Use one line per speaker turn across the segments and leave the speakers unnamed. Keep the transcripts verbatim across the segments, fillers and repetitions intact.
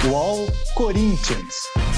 UOL Corinthians.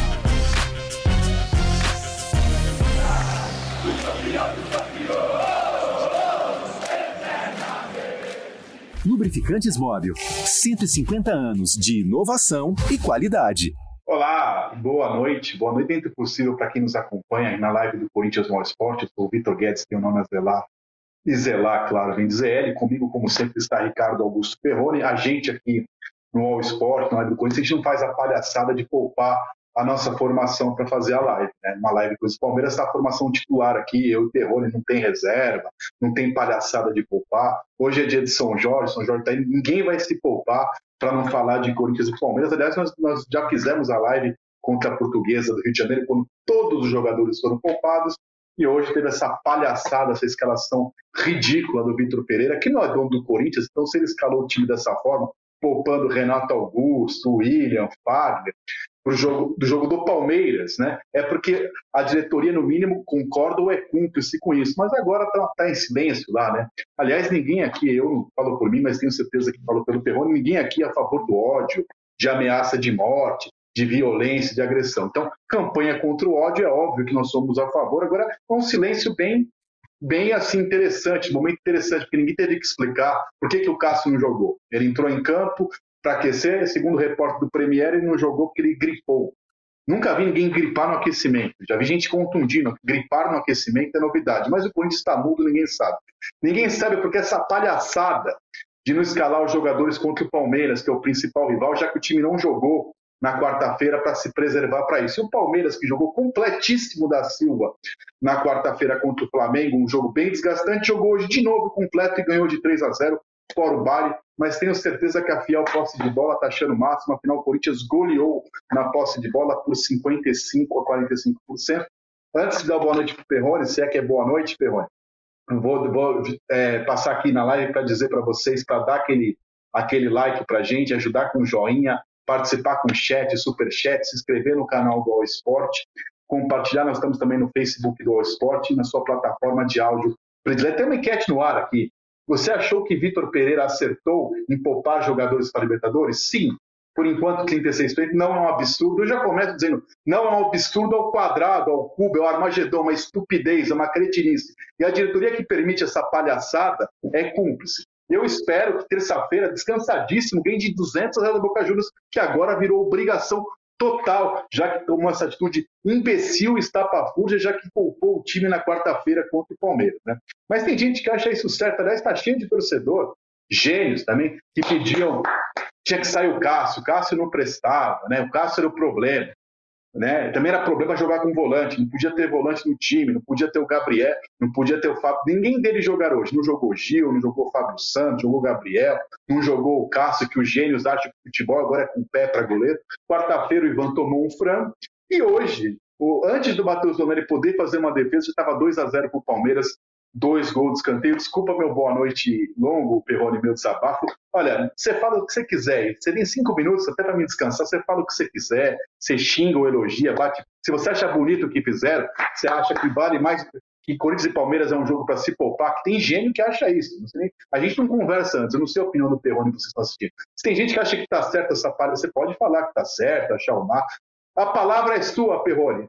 Lubrificantes Móbil, cento e cinquenta anos de inovação e qualidade.
Olá, boa noite. Boa noite dentro do possível para quem nos acompanha na live do Corinthians no Esporte. Eu sou o Vitor Guedes, tem o nome a zelar. E zelar, claro, vem de Z L. Comigo, como sempre, está Ricardo Augusto Perrone. A gente aqui no All Sport, na live do Corinthians, a gente não faz a palhaçada de poupar a nossa formação para fazer a live, né? Uma live com os Palmeiras, está a formação titular aqui, eu e Perrone, não tem reserva, não tem palhaçada de poupar. Hoje é dia de São Jorge, São Jorge tá aí, ninguém vai se poupar para não falar de Corinthians e Palmeiras. Aliás, nós, nós já fizemos a live contra a Portuguesa do Rio de Janeiro, quando todos os jogadores foram poupados, e hoje teve essa palhaçada, essa escalação ridícula do Vitor Pereira, que não é dono do Corinthians, então se ele escalou o time dessa forma, poupando Renato Augusto, William, Fagner, pro jogo, do jogo do Palmeiras, né? É porque a diretoria, no mínimo, concorda ou é cúmplice com isso, mas agora está tá em silêncio lá, né? Aliás, ninguém aqui, eu não falo por mim, mas tenho certeza que falou pelo Perrone, ninguém aqui é a favor do ódio, de ameaça de morte, de violência, de agressão. Então, campanha contra o ódio, é óbvio que nós somos a favor. Agora, é um silêncio bem, bem assim, interessante, momento interessante, porque ninguém teve que explicar por que, que o Cássio não jogou. Ele entrou em campo para aquecer, segundo o repórter do Premier, ele não jogou porque ele gripou. Nunca vi ninguém gripar no aquecimento. Já vi gente contundindo. Gripar no aquecimento é novidade. Mas o Corinthians está mudo, ninguém sabe. Ninguém sabe porque essa palhaçada de não escalar os jogadores contra o Palmeiras, que é o principal rival, já que o time não jogou na quarta-feira para se preservar para isso. E o Palmeiras, que jogou completíssimo da Silva na quarta-feira contra o Flamengo, um jogo bem desgastante, jogou hoje de novo completo e ganhou de três a zero, fora o baile, mas tenho certeza que a fiel posse de bola está achando o máximo. Afinal, o Corinthians goleou na posse de bola por cinquenta e cinco a quarenta e cinco por cento. Antes de dar boa noite para o Perrone, se é que é boa noite, Perrone, vou, vou é, passar aqui na live para dizer para vocês, para dar aquele, aquele like para a gente, ajudar com joinha, participar com chat, superchat, se inscrever no canal do All Sport, compartilhar. Nós estamos também no Facebook do All Sport e na sua plataforma de áudio predileta. Tem uma enquete no ar aqui. Você achou que Vitor Pereira acertou em poupar jogadores para Libertadores? Sim. Por enquanto, trinta e seis por cento não é um absurdo. Eu já começo dizendo, não é um absurdo ao quadrado, ao cubo, é um armagedon, uma estupidez, é uma cretinice. E a diretoria que permite essa palhaçada é cúmplice. Eu espero que terça-feira, descansadíssimo, ganhe de duzentos a zero do Boca Juniors, que agora virou obrigação total, já que tomou essa atitude imbecil e estapafúrdia, já que poupou o time na quarta-feira contra o Palmeiras, né? Mas tem gente que acha isso certo. Aliás, está cheio de torcedor, gênios também, que pediam, tinha que sair o Cássio, o Cássio não prestava, né? O Cássio era o problema, né? Também era problema jogar com volante, não podia ter volante no time, não podia ter o Gabriel, não podia ter o Fábio, ninguém deles jogar hoje, não jogou o Gil, não jogou o Fábio Santos, jogou o Gabriel, não jogou o Cássio, que os gênios acham que o futebol agora é com o pé para goleiro. Quarta-feira o Ivan tomou um frango, e hoje, o, antes do Matheus Donelli poder fazer uma defesa, já estava dois a zero para o Palmeiras, dois gols de escanteio. Desculpa meu boa noite longo, Perrone, meu desabafo. Olha, você fala o que você quiser, você tem cinco minutos até para me descansar, você fala o que você quiser, você xinga ou elogia, bate. Se você acha bonito o que fizeram, você acha que vale mais, que Corinthians e Palmeiras é um jogo para se poupar, que tem gênio que acha isso. Não sei nem... A gente não conversa antes, eu não sei a opinião do Perrone que vocês estão assistindo. Se tem gente que acha que está certo essa parte, você pode falar que está certo, achar o mar. A palavra é sua, Perrone.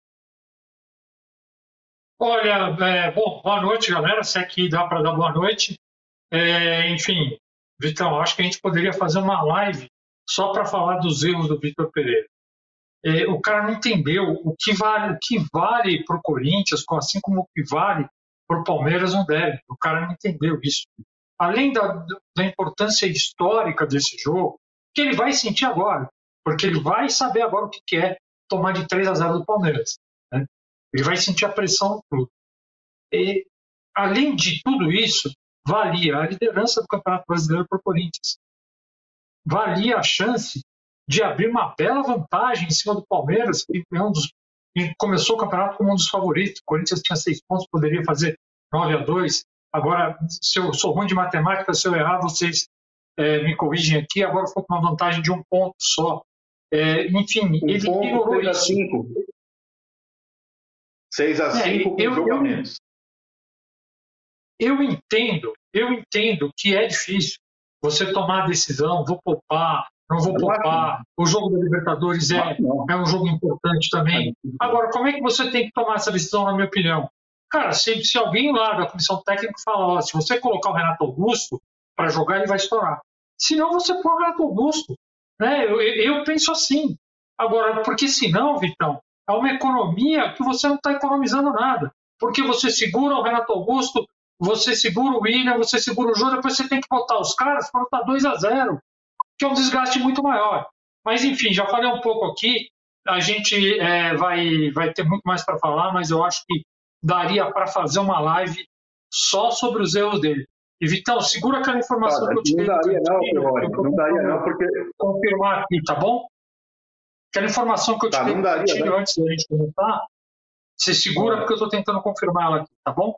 Olha, é, bom, boa noite, galera. Se aqui dá para dar boa noite. É, enfim, Vitão, acho que a gente poderia fazer uma live só para falar dos erros do Vitor Pereira. É, o cara não entendeu o que vale, o que vale para o Corinthians, assim como o que vale para o Palmeiras não deve. O cara não entendeu isso. Além da, da importância histórica desse jogo, que ele vai sentir agora, porque ele vai saber agora o que, que é tomar de três a zero do Palmeiras, né? Ele vai sentir a pressão tudo. E, além de tudo isso, valia a liderança do Campeonato Brasileiro para o Corinthians. Valia a chance de abrir uma bela vantagem em cima do Palmeiras, que é um dos, começou o campeonato como um dos favoritos. O Corinthians tinha seis pontos, poderia fazer nove a dois. Agora, se eu sou ruim de matemática, se eu errar, vocês é, me corrigem aqui. Agora foi com uma vantagem de um ponto só. É, enfim,
um
ele
ponto,
ignorou
seis a
isso.
cinco. seis a cinco com
eu,
jogo
eu,
a menos.
Eu entendo, eu entendo que é difícil você tomar a decisão, vou poupar, não vou poupar. O jogo da Libertadores é, é um jogo importante também. Agora, como é que você tem que tomar essa decisão, na minha opinião? Cara, se, se alguém lá da comissão técnica fala, ó, se você colocar o Renato Augusto para jogar, ele vai estourar. Se não, você põe o Renato Augusto. Né? Eu, eu penso assim. Agora, porque senão, Vitão, é uma economia que você não está economizando nada. Porque você segura o Renato Augusto, você segura o William, você segura o Júnior, depois você tem que botar os caras para estar dois a zero, que é um desgaste muito maior. Mas, enfim, já falei um pouco aqui. A gente é, vai, vai ter muito mais para falar, mas eu acho que daria para fazer uma live só sobre os erros dele. E, Vitão, segura aquela informação
Cara,
que eu te dei.
Não daria não, Perrone, não daria não, porque...
Confirmar aqui, tá bom? Aquela informação que eu te
tá,
dei
daria, né?
antes da gente começar, você segura porque eu estou tentando confirmar ela aqui, tá bom?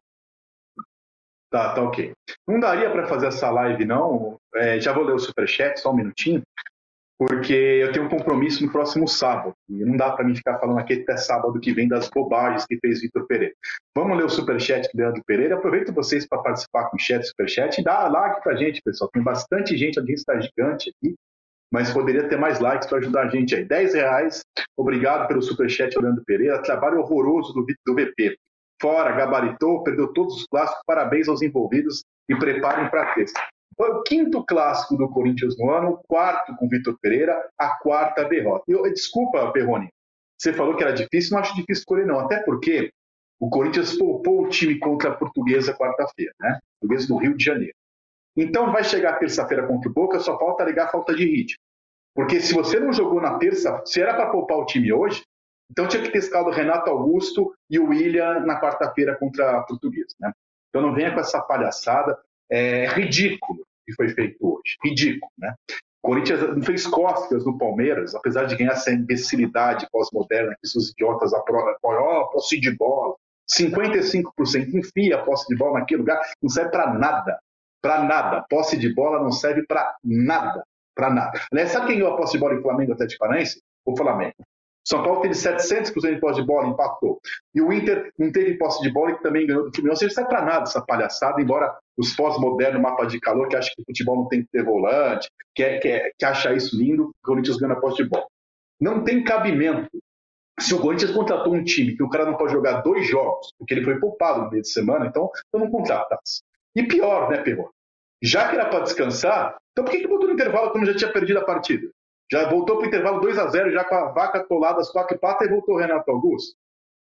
Tá, tá ok. Não daria para fazer essa live, não. É, já vou ler o superchat, só um minutinho. Porque eu tenho um compromisso no próximo sábado. E não dá para mim ficar falando aqui até sábado que vem das bobagens que fez Vitor Pereira. Vamos ler o superchat do Leandro Pereira. Aproveito vocês para participar com o chat, superchat. E dá like para a gente, pessoal. Tem bastante gente, a gente está gigante aqui. Mas poderia ter mais likes para ajudar a gente aí. dez reais. Obrigado pelo superchat, Leandro Pereira. Trabalho horroroso do, do V P. Fora, gabaritou, perdeu todos os clássicos. Parabéns aos envolvidos e preparem para a terça. Foi o quinto clássico do Corinthians no ano, o quarto com o Vitor Pereira, a quarta derrota. Eu, desculpa, Perrone, você falou que era difícil, não acho difícil escolher não, até porque o Corinthians poupou o time contra a Portuguesa quarta-feira, né? Portuguesa do Rio de Janeiro. Então vai chegar terça-feira contra o Boca, só falta alegar falta de ritmo. Porque se você não jogou na terça, se era para poupar o time hoje, então tinha que ter escalado o Renato Augusto e o William na quarta-feira contra a Portuguesa, né? Então não venha com essa palhaçada. É ridículo o que foi feito hoje. Ridículo, né? O Corinthians não fez cócegas no Palmeiras, apesar de ganhar essa imbecilidade pós-moderna que esses idiotas aprovam, ó, posse de bola, cinquenta e cinco por cento enfia a posse de bola naquele lugar, não serve para nada. Para nada. Posse de bola não serve para nada. Para nada. Aliás, sabe quem ganhou a posse de bola em Flamengo e Atlético Paranaense? O Flamengo. São Paulo teve setecentos por cento de posse de bola, empatou. E o Inter não teve posse de bola e também ganhou do Fluminense. Ou seja, não serve para nada essa palhaçada, embora os pós-modernos, mapa de calor, que acham que o futebol não tem que ter volante, que, é, que, é, que acha isso lindo, o Corinthians ganha a posse de bola. Não tem cabimento. Se o Corinthians contratou um time que o cara não pode jogar dois jogos, porque ele foi poupado no meio de semana, então eu não contratasse. E pior, né, Perrone? Já que era para descansar, então por que, que botou no intervalo quando já tinha perdido a partida? Já voltou para o intervalo dois a zero, já com a vaca atolada, as quatro patas, e voltou o Renato Augusto.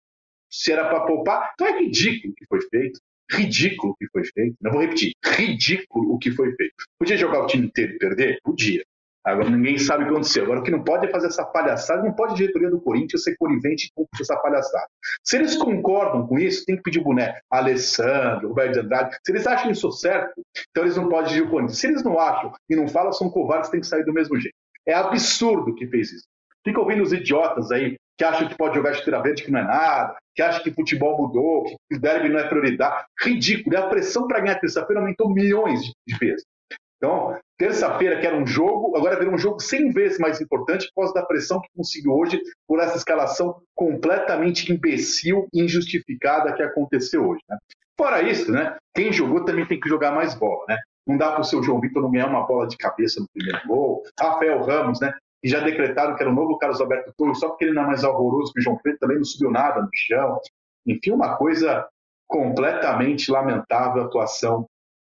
Se era para poupar, então é ridículo o que foi feito. Ridículo o que foi feito. Não vou repetir. Ridículo o que foi feito. Podia jogar o time inteiro e perder? Podia. Agora ninguém sabe o que aconteceu. Agora o que não pode é fazer essa palhaçada. Não pode a diretoria do Corinthians ser conivente com essa palhaçada. Se eles concordam com isso, tem que pedir o boné. Alessandro, Roberto de Andrade. Se eles acham isso certo, então eles não podem dirigir o Corinthians. Se eles não acham e não falam, são covardes, tem que sair do mesmo jeito. É absurdo que fez isso. Fica ouvindo os idiotas aí que acham que pode jogar chuteira verde, que não é nada, que acham que futebol mudou, que o derby não é prioridade. Ridículo. E a pressão para ganhar terça-feira aumentou milhões de vezes. Então, terça-feira, que era um jogo, agora virou um jogo cem vezes mais importante por causa da pressão que conseguiu hoje por essa escalação completamente imbecil e injustificada que aconteceu hoje, né? Fora isso, né, quem jogou também tem que jogar mais bola, né? Não dá para o seu João Vitor não ganhar uma bola de cabeça no primeiro gol. Rafael Ramos, né? Que já decretaram que era o novo Carlos Alberto Torres, só porque ele não é mais horroroso que o João Pedro, também não subiu nada no chão. Enfim, uma coisa completamente lamentável a atuação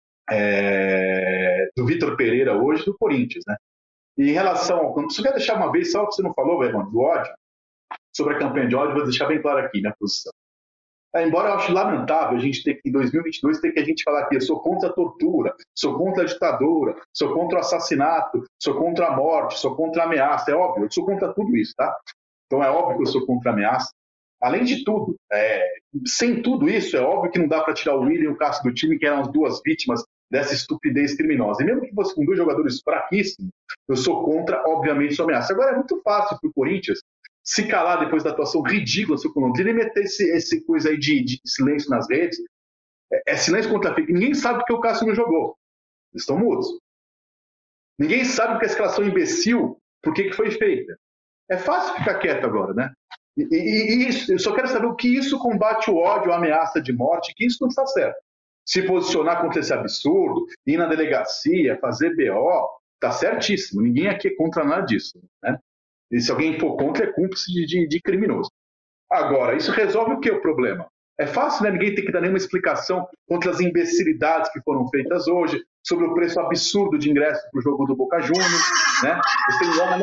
é, do Vitor Pereira hoje do Corinthians, né? E em relação ao... Só quero deixar uma vez, só que você não falou, Vernon, do ódio, sobre a campanha de ódio, vou deixar bem claro aqui na posição. É, embora eu ache lamentável a gente ter que, em dois mil e vinte e dois, ter que a gente falar que eu sou contra a tortura, sou contra a ditadura, sou contra o assassinato, sou contra a morte, sou contra a ameaça. É óbvio, eu sou contra tudo isso, tá? Então é óbvio que eu sou contra a ameaça. Além de tudo, é, sem tudo isso, é óbvio que não dá para tirar o William e o Cássio do time, que eram as duas vítimas dessa estupidez criminosa. E mesmo que fosse com dois jogadores fraquíssimos, eu sou contra, obviamente, a ameaça. Agora é muito fácil para o Corinthians se calar depois da atuação ridícula do seu Londrina e meter esse, esse coisa aí de, de silêncio nas redes. É, é silêncio contra a fake. Ninguém sabe porque o Cássio não jogou. Eles estão mudos. Ninguém sabe porque a escalação imbecil, por que foi feita. É fácil ficar quieto agora, né? E, e, e isso, eu só quero saber o que isso combate o ódio, a ameaça de morte, que isso não está certo. Se posicionar contra esse absurdo, ir na delegacia, fazer B O, tá certíssimo, ninguém aqui é contra nada disso, né? E se alguém for contra, é cúmplice de, de, de criminoso. Agora, isso resolve o que o problema? É fácil, né? Ninguém tem que dar nenhuma explicação contra as imbecilidades que foram feitas hoje, sobre o preço absurdo de ingresso para o jogo do Boca Juniors, né? Você, Mega...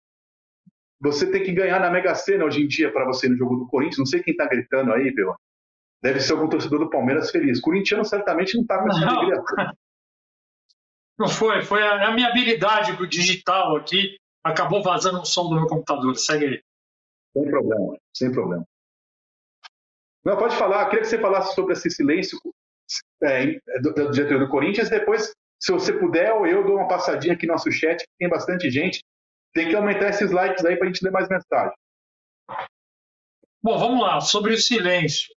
você tem que ganhar na Mega Sena hoje em dia para você ir no jogo do Corinthians. Não sei quem está gritando aí, meu. Deve ser algum torcedor do Palmeiras feliz. Corintiano certamente não está com essa
não.
alegria.
Não foi, foi a, a minha habilidade com o digital aqui, acabou vazando o som do meu computador. Segue aí.
Sem problema, sem problema. Não, pode falar. Eu queria que você falasse sobre esse silêncio é, do, do diretor do Corinthians. Depois, se você puder, ou eu dou uma passadinha aqui no nosso chat, que tem bastante gente. Tem que aumentar esses likes aí para a gente ler mais mensagem.
Bom, vamos lá. Sobre o silêncio.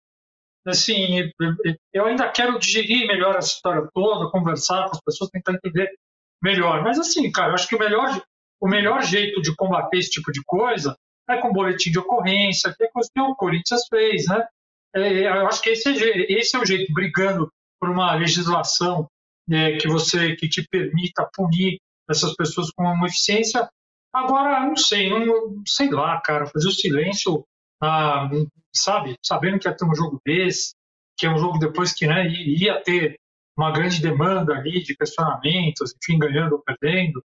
Assim, eu ainda quero digerir melhor essa história toda, conversar com as pessoas, tentar entender melhor. Mas assim, cara, eu acho que o melhor, o melhor jeito de combater esse tipo de coisa é com boletim de ocorrência, que é coisa que o Corinthians fez, né? É, eu acho que esse é, esse é o jeito, brigando por uma legislação é, que você que te permita punir essas pessoas com uma eficiência. Agora, não sei, não sei lá, cara, fazer o silêncio, ah, sabe, sabendo que ia ter um jogo desse, que é um jogo depois que, né, ia ter uma grande demanda ali de questionamentos, enfim, ganhando ou perdendo.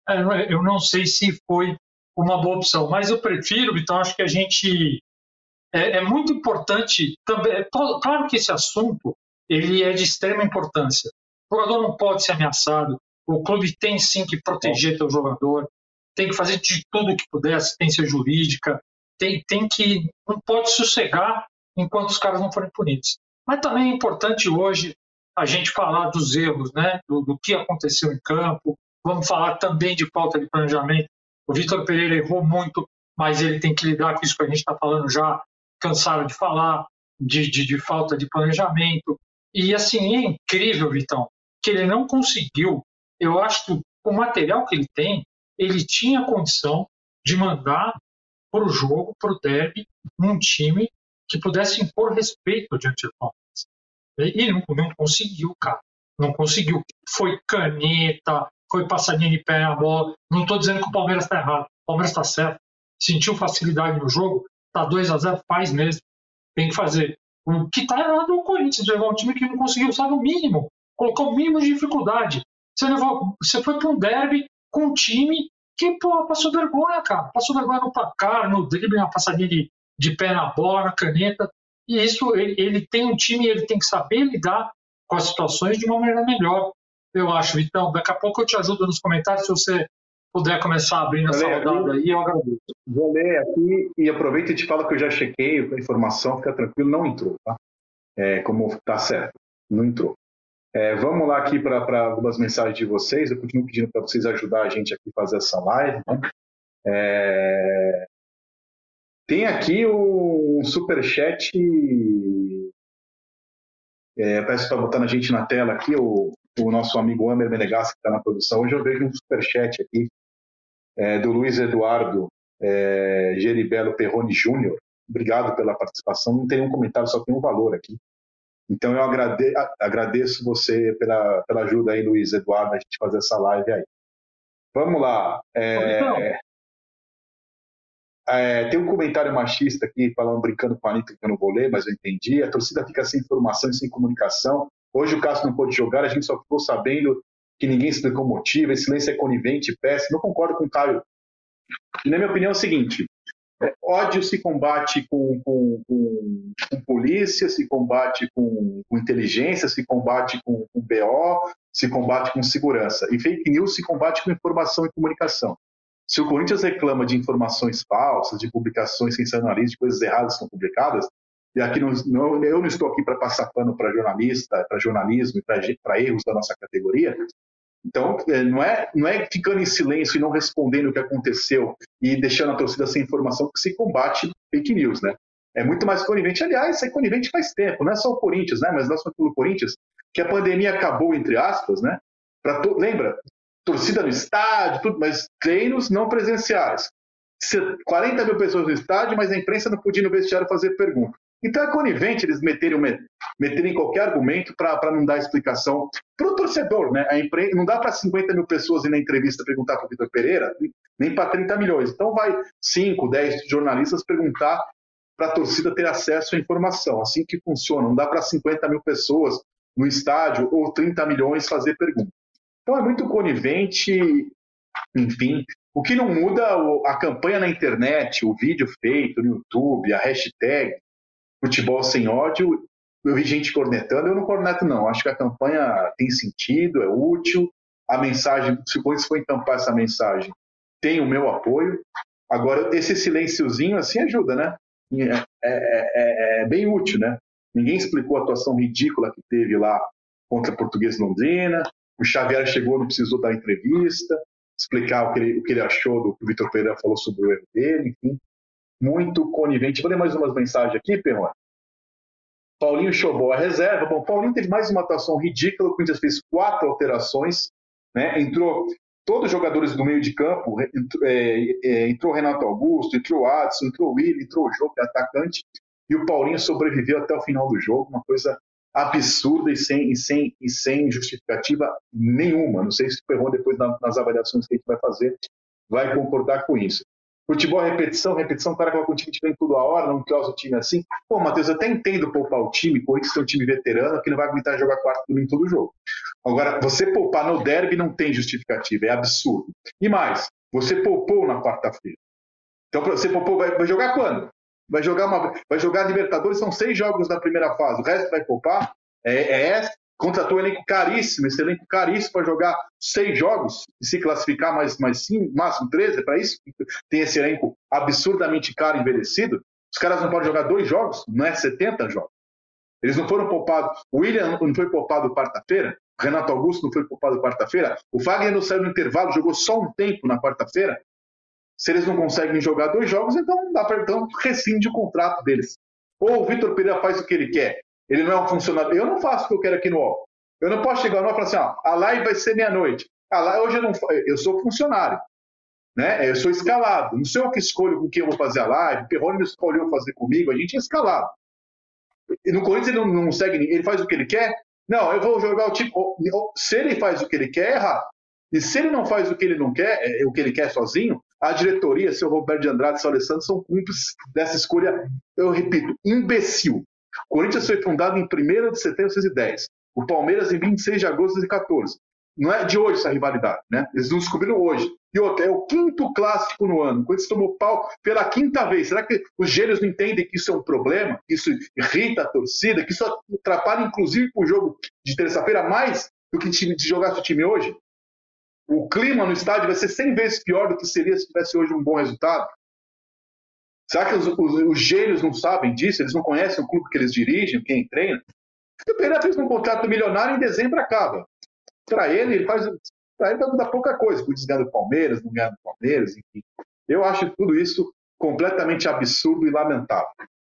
É, eu não sei se foi uma boa opção, mas eu prefiro, então acho que a gente é, é muito importante também. É, claro que esse assunto ele é de extrema importância. O jogador não pode ser ameaçado. O clube tem sim que proteger seu jogador, tem que fazer de tudo que puder, assistência jurídica, tem, tem que não pode sossegar enquanto os caras não forem punidos. Mas também é importante hoje a gente falar dos erros, né, do, do que aconteceu em campo. Vamos falar também de falta de planejamento. O Vitor Pereira errou muito, mas ele tem que lidar com isso que a gente está falando já, cansaram de falar, de, de, de falta de planejamento. E assim, é incrível, Vitão, que ele não conseguiu. Eu acho que o material que ele tem, ele tinha condição de mandar para o jogo, para o derby, um time que pudesse impor respeito diante do Palmeiras. E não, não conseguiu, cara. Não conseguiu. Foi caneta, foi passadinha de pé na bola. Não estou dizendo que o Palmeiras está errado. O Palmeiras está certo. Sentiu facilidade no jogo, está dois a zero, faz mesmo. Tem que fazer. O que está errado é o Corinthians. Levou um time que não conseguiu, sabe, o mínimo. Colocou o mínimo de dificuldade. Você, levou, você foi para um derby com um time que, pô, passou vergonha, cara. Passou vergonha no placar, no drible, na passadinha de, de pé na bola, na caneta. E isso, ele, ele tem um time, ele tem que saber lidar com as situações de uma maneira melhor, eu acho. Então, daqui a pouco eu te ajudo nos comentários, se você puder começar abrindo essa rodada aí, eu agradeço.
Vou ler aqui e aproveito e te falo que eu já chequei a informação, fica tranquilo, não entrou, tá? É, como tá certo, não entrou. É, vamos lá aqui para algumas mensagens de vocês. Eu continuo pedindo para vocês ajudar a gente aqui a fazer essa live, né? É... Tem aqui um superchat. É, parece que está botando a gente na tela aqui, o, o nosso amigo Amer Menegassi, que está na produção. Hoje eu vejo um superchat aqui é, do Luiz Eduardo é, Geribello Perrone Júnior. Obrigado pela participação. Não tem um comentário, só tem um valor aqui. Então eu agrade, agradeço você pela, pela ajuda aí, Luiz Eduardo, a gente fazer essa live aí. Vamos lá. É, é, tem um comentário machista aqui, falando, brincando com a Anitta, que eu não vou ler, mas eu entendi. A torcida fica sem informação e sem comunicação. Hoje o Cássio não pôde jogar, a gente só ficou sabendo que ninguém explicou o motivo, esse silêncio é conivente, péssimo. Eu concordo com o Caio. E na minha opinião é o seguinte: é, ódio se combate com, com, com, com polícia, se combate com, com inteligência, se combate com, com B O, se combate com segurança. E fake news se combate com informação e comunicação. Se o Corinthians reclama de informações falsas, de publicações sensacionalistas, de coisas erradas que são publicadas, e aqui não, não, eu não estou aqui para passar pano para jornalista, para jornalismo e para erros da nossa categoria. Então, não é, não é ficando em silêncio e não respondendo o que aconteceu e deixando a torcida sem informação que se combate fake news, né? É muito mais conivente. Aliás, isso é conivente faz tempo, não é só o Corinthians, né? Mas nós somos pelo Corinthians, que a pandemia acabou, entre aspas, né? Pra to... Lembra? Torcida no estádio, tudo, mas treinos não presenciais. quarenta mil pessoas no estádio, mas a imprensa não podia ir no vestiário fazer pergunta. Então é conivente eles meterem, meterem qualquer argumento para não dar explicação para o torcedor, né? A impre... Não dá para cinquenta mil pessoas ir na entrevista perguntar para o Vitor Pereira, nem para trinta milhões. Então vai cinco, dez jornalistas perguntar para a torcida ter acesso à informação. Assim que funciona. Não dá para cinquenta mil pessoas no estádio ou trinta milhões fazer pergunta. Então é muito conivente, enfim. O que não muda, a campanha na internet, o vídeo feito no YouTube, a hashtag Futebol Sem Ódio, eu vi gente cornetando, eu não corneto não. Acho que a campanha tem sentido, é útil. A mensagem, se for encampar essa mensagem, tem o meu apoio. Agora, esse silenciozinho assim ajuda, né? É, é, é, é bem útil, né? Ninguém explicou a atuação ridícula que teve lá contra a Portuguesa Londrina. O Xavier chegou, não precisou dar entrevista, explicar o que ele, o que ele achou do que o Vitor Pereira falou sobre o erro dele, enfim. Muito conivente. Vou ler mais umas mensagens aqui, Perrone. Paulinho Chobó, a reserva. Bom, Paulinho teve mais uma atuação ridícula, o Corinthians fez quatro alterações, né? Entrou todos os jogadores do meio de campo, entrou, é, é, entrou Renato Augusto, entrou Adson, entrou Willi, entrou o Jô, que é atacante, e o Paulinho sobreviveu até o final do jogo, uma coisa absurda e sem, e sem, e sem justificativa nenhuma. Não sei se o Perrone, depois nas avaliações que a gente vai fazer, vai concordar com isso. Futebol é repetição, repetição, o cara coloca o time que vem tudo a hora, não causa o time assim. Pô, Matheus, eu até entendo poupar o time, o Corinthians tem um time veterano que não vai aguentar jogar quarto domingo todo jogo. Agora, você poupar no derby não tem justificativa, é absurdo. E mais, você poupou na quarta-feira. Então, você poupou, vai, vai jogar quando? Vai jogar, uma, vai jogar Libertadores, são seis jogos na primeira fase, o resto vai poupar? É, é contratou um elenco caríssimo, esse elenco caríssimo para jogar seis jogos e se classificar mais, mais cinco, máximo treze, é para isso que tem esse elenco absurdamente caro, envelhecido. Os caras não podem jogar dois jogos, não é setenta jogos. Eles não foram poupados. O William não foi poupado quarta-feira, o Renato Augusto não foi poupado quarta-feira, o Wagner não saiu no intervalo, jogou só um tempo na quarta-feira. Se eles não conseguem jogar dois jogos, então não dá para, então rescinde o contrato deles. Ou o Vitor Pereira faz o que ele quer. Ele não é um funcionário. Eu não faço o que eu quero aqui no U O L. Eu não posso chegar no U O L e falar assim, ó, a live vai ser meia-noite. A live, hoje eu não eu sou funcionário. Né? Eu sou escalado. Não sei eu que escolho com quem eu vou fazer a live. O Perrone me escolheu fazer comigo. A gente é escalado. E no Corinthians ele não, não segue ninguém. Ele faz o que ele quer? Não, eu vou jogar o time. Se ele faz o que ele quer, é errado. E se ele não faz o que ele não quer, é, o que ele quer sozinho, a diretoria, seu Roberto de Andrade e seu Alessandro, são cúmplices dessa escolha, eu repito, imbecil. O Corinthians foi fundado em primeiro de setembro de mil novecentos e dez. O Palmeiras em vinte e seis de agosto de dois mil e catorze. Não é de hoje essa rivalidade, né? Eles não descobriram hoje. E outra, é o quinto clássico no ano. O Corinthians tomou pau pela quinta vez. Será que os gênios não entendem que isso é um problema? Que isso irrita a torcida? Que isso atrapalha, inclusive, para o jogo de terça-feira, mais do que de jogar seu time hoje? O clima no estádio vai ser cem vezes pior do que seria se tivesse hoje um bom resultado. Será que os, os, os gênios não sabem disso? Eles não conhecem o clube que eles dirigem, quem treina? O Pereira fez um contrato milionário e em dezembro acaba. Para ele, ele faz. Para ele vai mudar pouca coisa. Por desganhar do Palmeiras, não ganhar do Palmeiras, enfim. Eu acho tudo isso completamente absurdo e lamentável.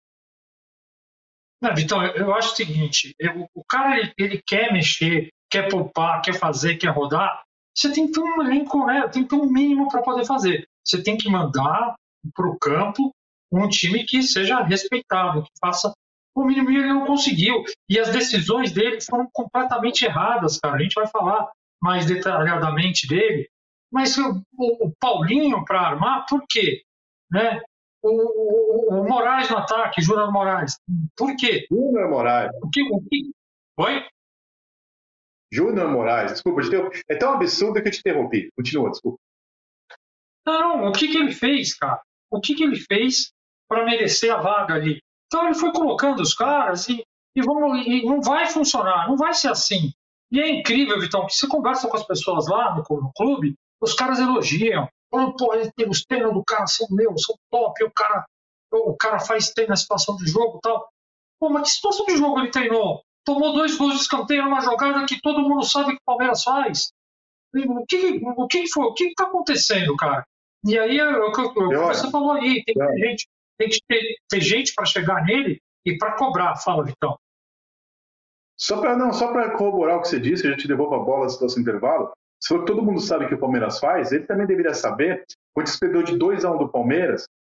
Não, Vitão, eu acho o seguinte: eu, o cara ele, ele quer mexer, quer poupar, quer fazer, quer rodar. Você tem que ter um elenco, né? Tem que ter um mínimo para poder fazer. Você tem que mandar para o campo um time que seja respeitável, que faça o mínimo, e ele não conseguiu. E as decisões dele foram completamente erradas, cara. A gente vai falar mais detalhadamente dele. Mas o, o, o Paulinho para armar, por quê? Né? O, o, o Moraes no ataque, Júnior Moraes, por quê?
Júnior Moraes.
O que, o que... Oi?
Júnior Moraes, desculpa, é tão absurdo que eu te interrompi. Continua, desculpa.
Não, o que, que ele fez, cara? O que, que ele fez para merecer a vaga ali? Então ele foi colocando os caras e, e, vamos, e não vai funcionar, não vai ser assim. E é incrível, Vitão, que você conversa com as pessoas lá no, no clube, os caras elogiam. Falam, pô, os treinos do cara são meus, são top, o cara, o cara faz treino na situação de jogo e tal. Pô, mas que situação de jogo ele treinou? Tomou dois gols de escanteio numa jogada que todo mundo sabe que o Palmeiras faz. O que, o que foi? O que está acontecendo, cara? E aí, é o que você falou aí, tem que ter gente, tem que ter, ter gente para chegar nele e para cobrar. Fala, Vitão.
Só para não, só para corroborar o que você disse, a gente devolve a bola no nosso intervalo. Se todo mundo sabe o que o Palmeiras faz, ele também deveria saber. O Corinthians perdeu de dois a um do Palmeiras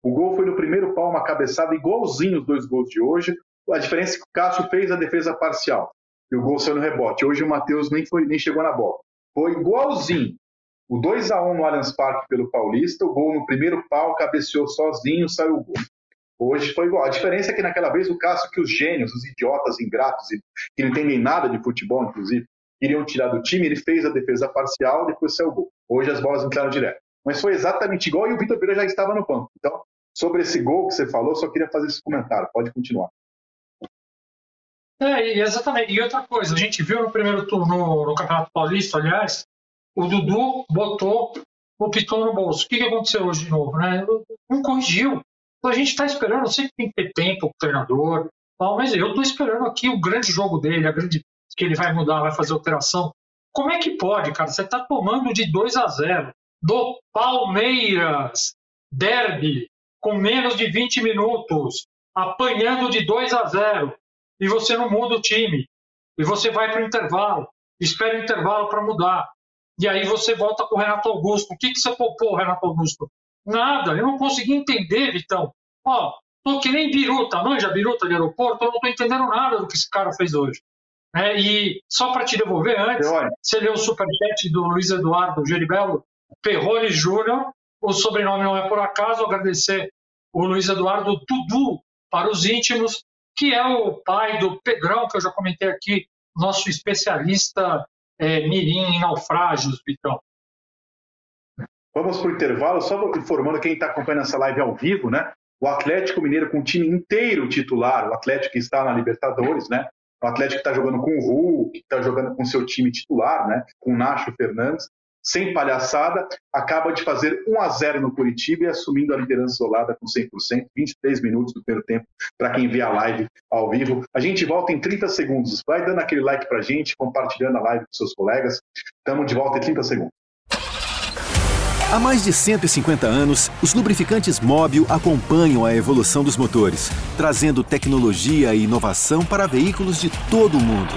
O gol foi no primeiro pau, uma cabeçada igualzinho os dois gols de hoje. A diferença é que o Cássio fez a defesa parcial e o gol saiu no rebote. Hoje o Matheus nem, foi, nem chegou na bola. Foi igualzinho. O dois a um no Allianz Parque pelo Paulista, o gol no primeiro pau, cabeceou sozinho, saiu o gol. Hoje foi igual. A diferença é que naquela vez o Cássio, que os gênios, os idiotas ingratos, que não entendem nada de futebol, inclusive, queriam tirar do time, ele fez a defesa parcial e depois saiu o gol. Hoje as bolas entraram direto. Mas foi exatamente igual e o Vitor Pereira já estava no banco. Então, sobre esse gol que você falou, só queria fazer esse comentário. Pode continuar.
É, exatamente. E outra coisa, a gente viu no primeiro turno no, no Campeonato Paulista, aliás, o Dudu botou o Piton no bolso. O que, que aconteceu hoje de novo? Né? Não corrigiu. Então a gente está esperando, eu sei que tem que ter tempo para o treinador, mas eu estou esperando aqui o grande jogo dele, a grande que ele vai mudar, vai fazer alteração. Como é que pode, cara? Você está tomando de dois a zero do Palmeiras, derby, com menos de vinte minutos, apanhando de dois a zero, e você não muda o time, e você vai para o intervalo, espera o intervalo para mudar, e aí você volta com o Renato Augusto. O que, que você poupou, Renato Augusto? Nada, eu não consegui entender, Vitão. Ó, tô que nem biruta, manja biruta de aeroporto, eu não tô entendendo nada do que esse cara fez hoje. É, e só para te devolver antes, você leu o superchat do Luiz Eduardo Geribello, Perrone Júnior, o sobrenome não é por acaso, agradecer o Luiz Eduardo Dudu para os íntimos, que é o pai do Pedrão, que eu já comentei aqui, nosso especialista é, mirim em naufrágios, Vitão.
Vamos para o intervalo, só informando quem está acompanhando essa live ao vivo, né? O Atlético Mineiro com o time inteiro titular, o Atlético que está na Libertadores, né? O Atlético que está jogando com o Hulk, que está jogando com seu time titular, né? Com o Nacho Fernandes, sem palhaçada, acaba de fazer um a zero no Curitiba e assumindo a liderança isolada com cem por cento, vinte e três minutos do primeiro tempo, para quem vê a live ao vivo. A gente volta em trinta segundos. Vai dando aquele like para a gente, compartilhando a live com seus colegas. Estamos de volta em trinta segundos.
Há mais de cento e cinquenta anos, os lubrificantes Mobil acompanham a evolução dos motores, trazendo tecnologia e inovação para veículos de todo o mundo.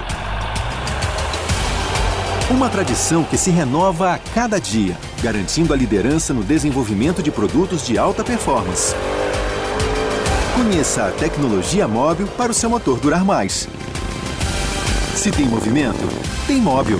Uma tradição que se renova a cada dia, garantindo a liderança no desenvolvimento de produtos de alta performance. Conheça a tecnologia Mobil para o seu motor durar mais. Se tem movimento, tem Mobil.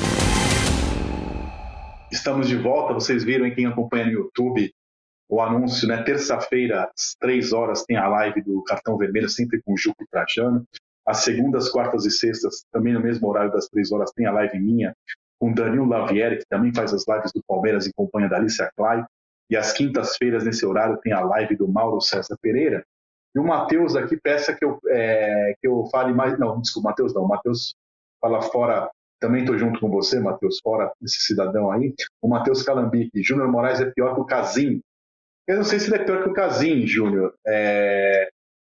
Estamos de volta, vocês viram em quem acompanha no YouTube o anúncio, né? Terça-feira, às três horas, tem a live do Cartão Vermelho, sempre com o Juca e Trajano. Às segundas, quartas e sextas, também no mesmo horário das três horas, tem a live minha com o Danilo Lavieri, que também faz as lives do Palmeiras em companhia da Alicia Clay. E às quintas-feiras, nesse horário, tem a live do Mauro César Pereira. E o Matheus aqui peça que eu, é, que eu fale mais... Não, desculpa, Matheus não. O Matheus fala fora... Também estou junto com você, Matheus, fora esse cidadão aí. O Matheus Calambique. Júnior Moraes é pior que o Casim. Eu não sei se ele é pior que o Casim, Júnior. É...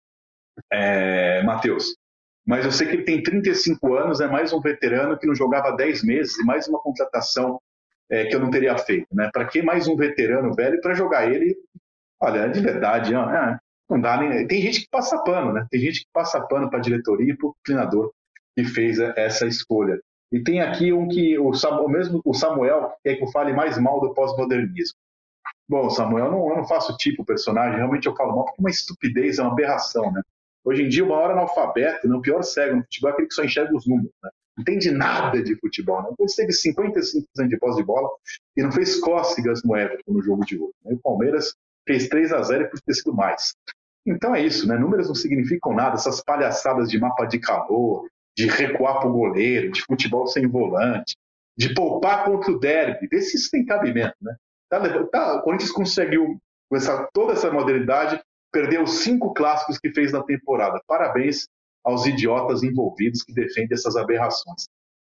É... Matheus. Mas eu sei que ele tem trinta e cinco anos, é mais um veterano que não jogava há dez meses e mais uma contratação é, que eu não teria feito. Né? Para que mais um veterano velho para jogar ele? Olha, de verdade, não, é, não dá nem... Tem gente que passa pano, né? Tem gente que passa pano para a diretoria e para o treinador que fez essa escolha. E tem aqui um que o, Samuel, mesmo o Samuel quer que eu fale mais mal do pós-modernismo. Bom, Samuel, eu não, eu não faço tipo personagem, realmente eu falo mal porque é uma estupidez, é uma aberração, né? Hoje em dia, uma hora analfabeto, né? O pior cego no futebol é aquele que só enxerga os números, né? Não entende nada de futebol, né? Ele teve cinquenta e cinco por cento de posse de bola e não fez cócegas no Everton no jogo de hoje. Né? O Palmeiras fez três a zero e por ter sido mais. Então é isso, né? Números não significam nada, essas palhaçadas de mapa de calor, de recuar para o goleiro, de futebol sem volante, de poupar contra o derby, vê se isso tem cabimento, né? Tá, tá, o Corinthians conseguiu, com essa, toda essa modernidade, perder os cinco clássicos que fez na temporada. Parabéns aos idiotas envolvidos que defendem essas aberrações.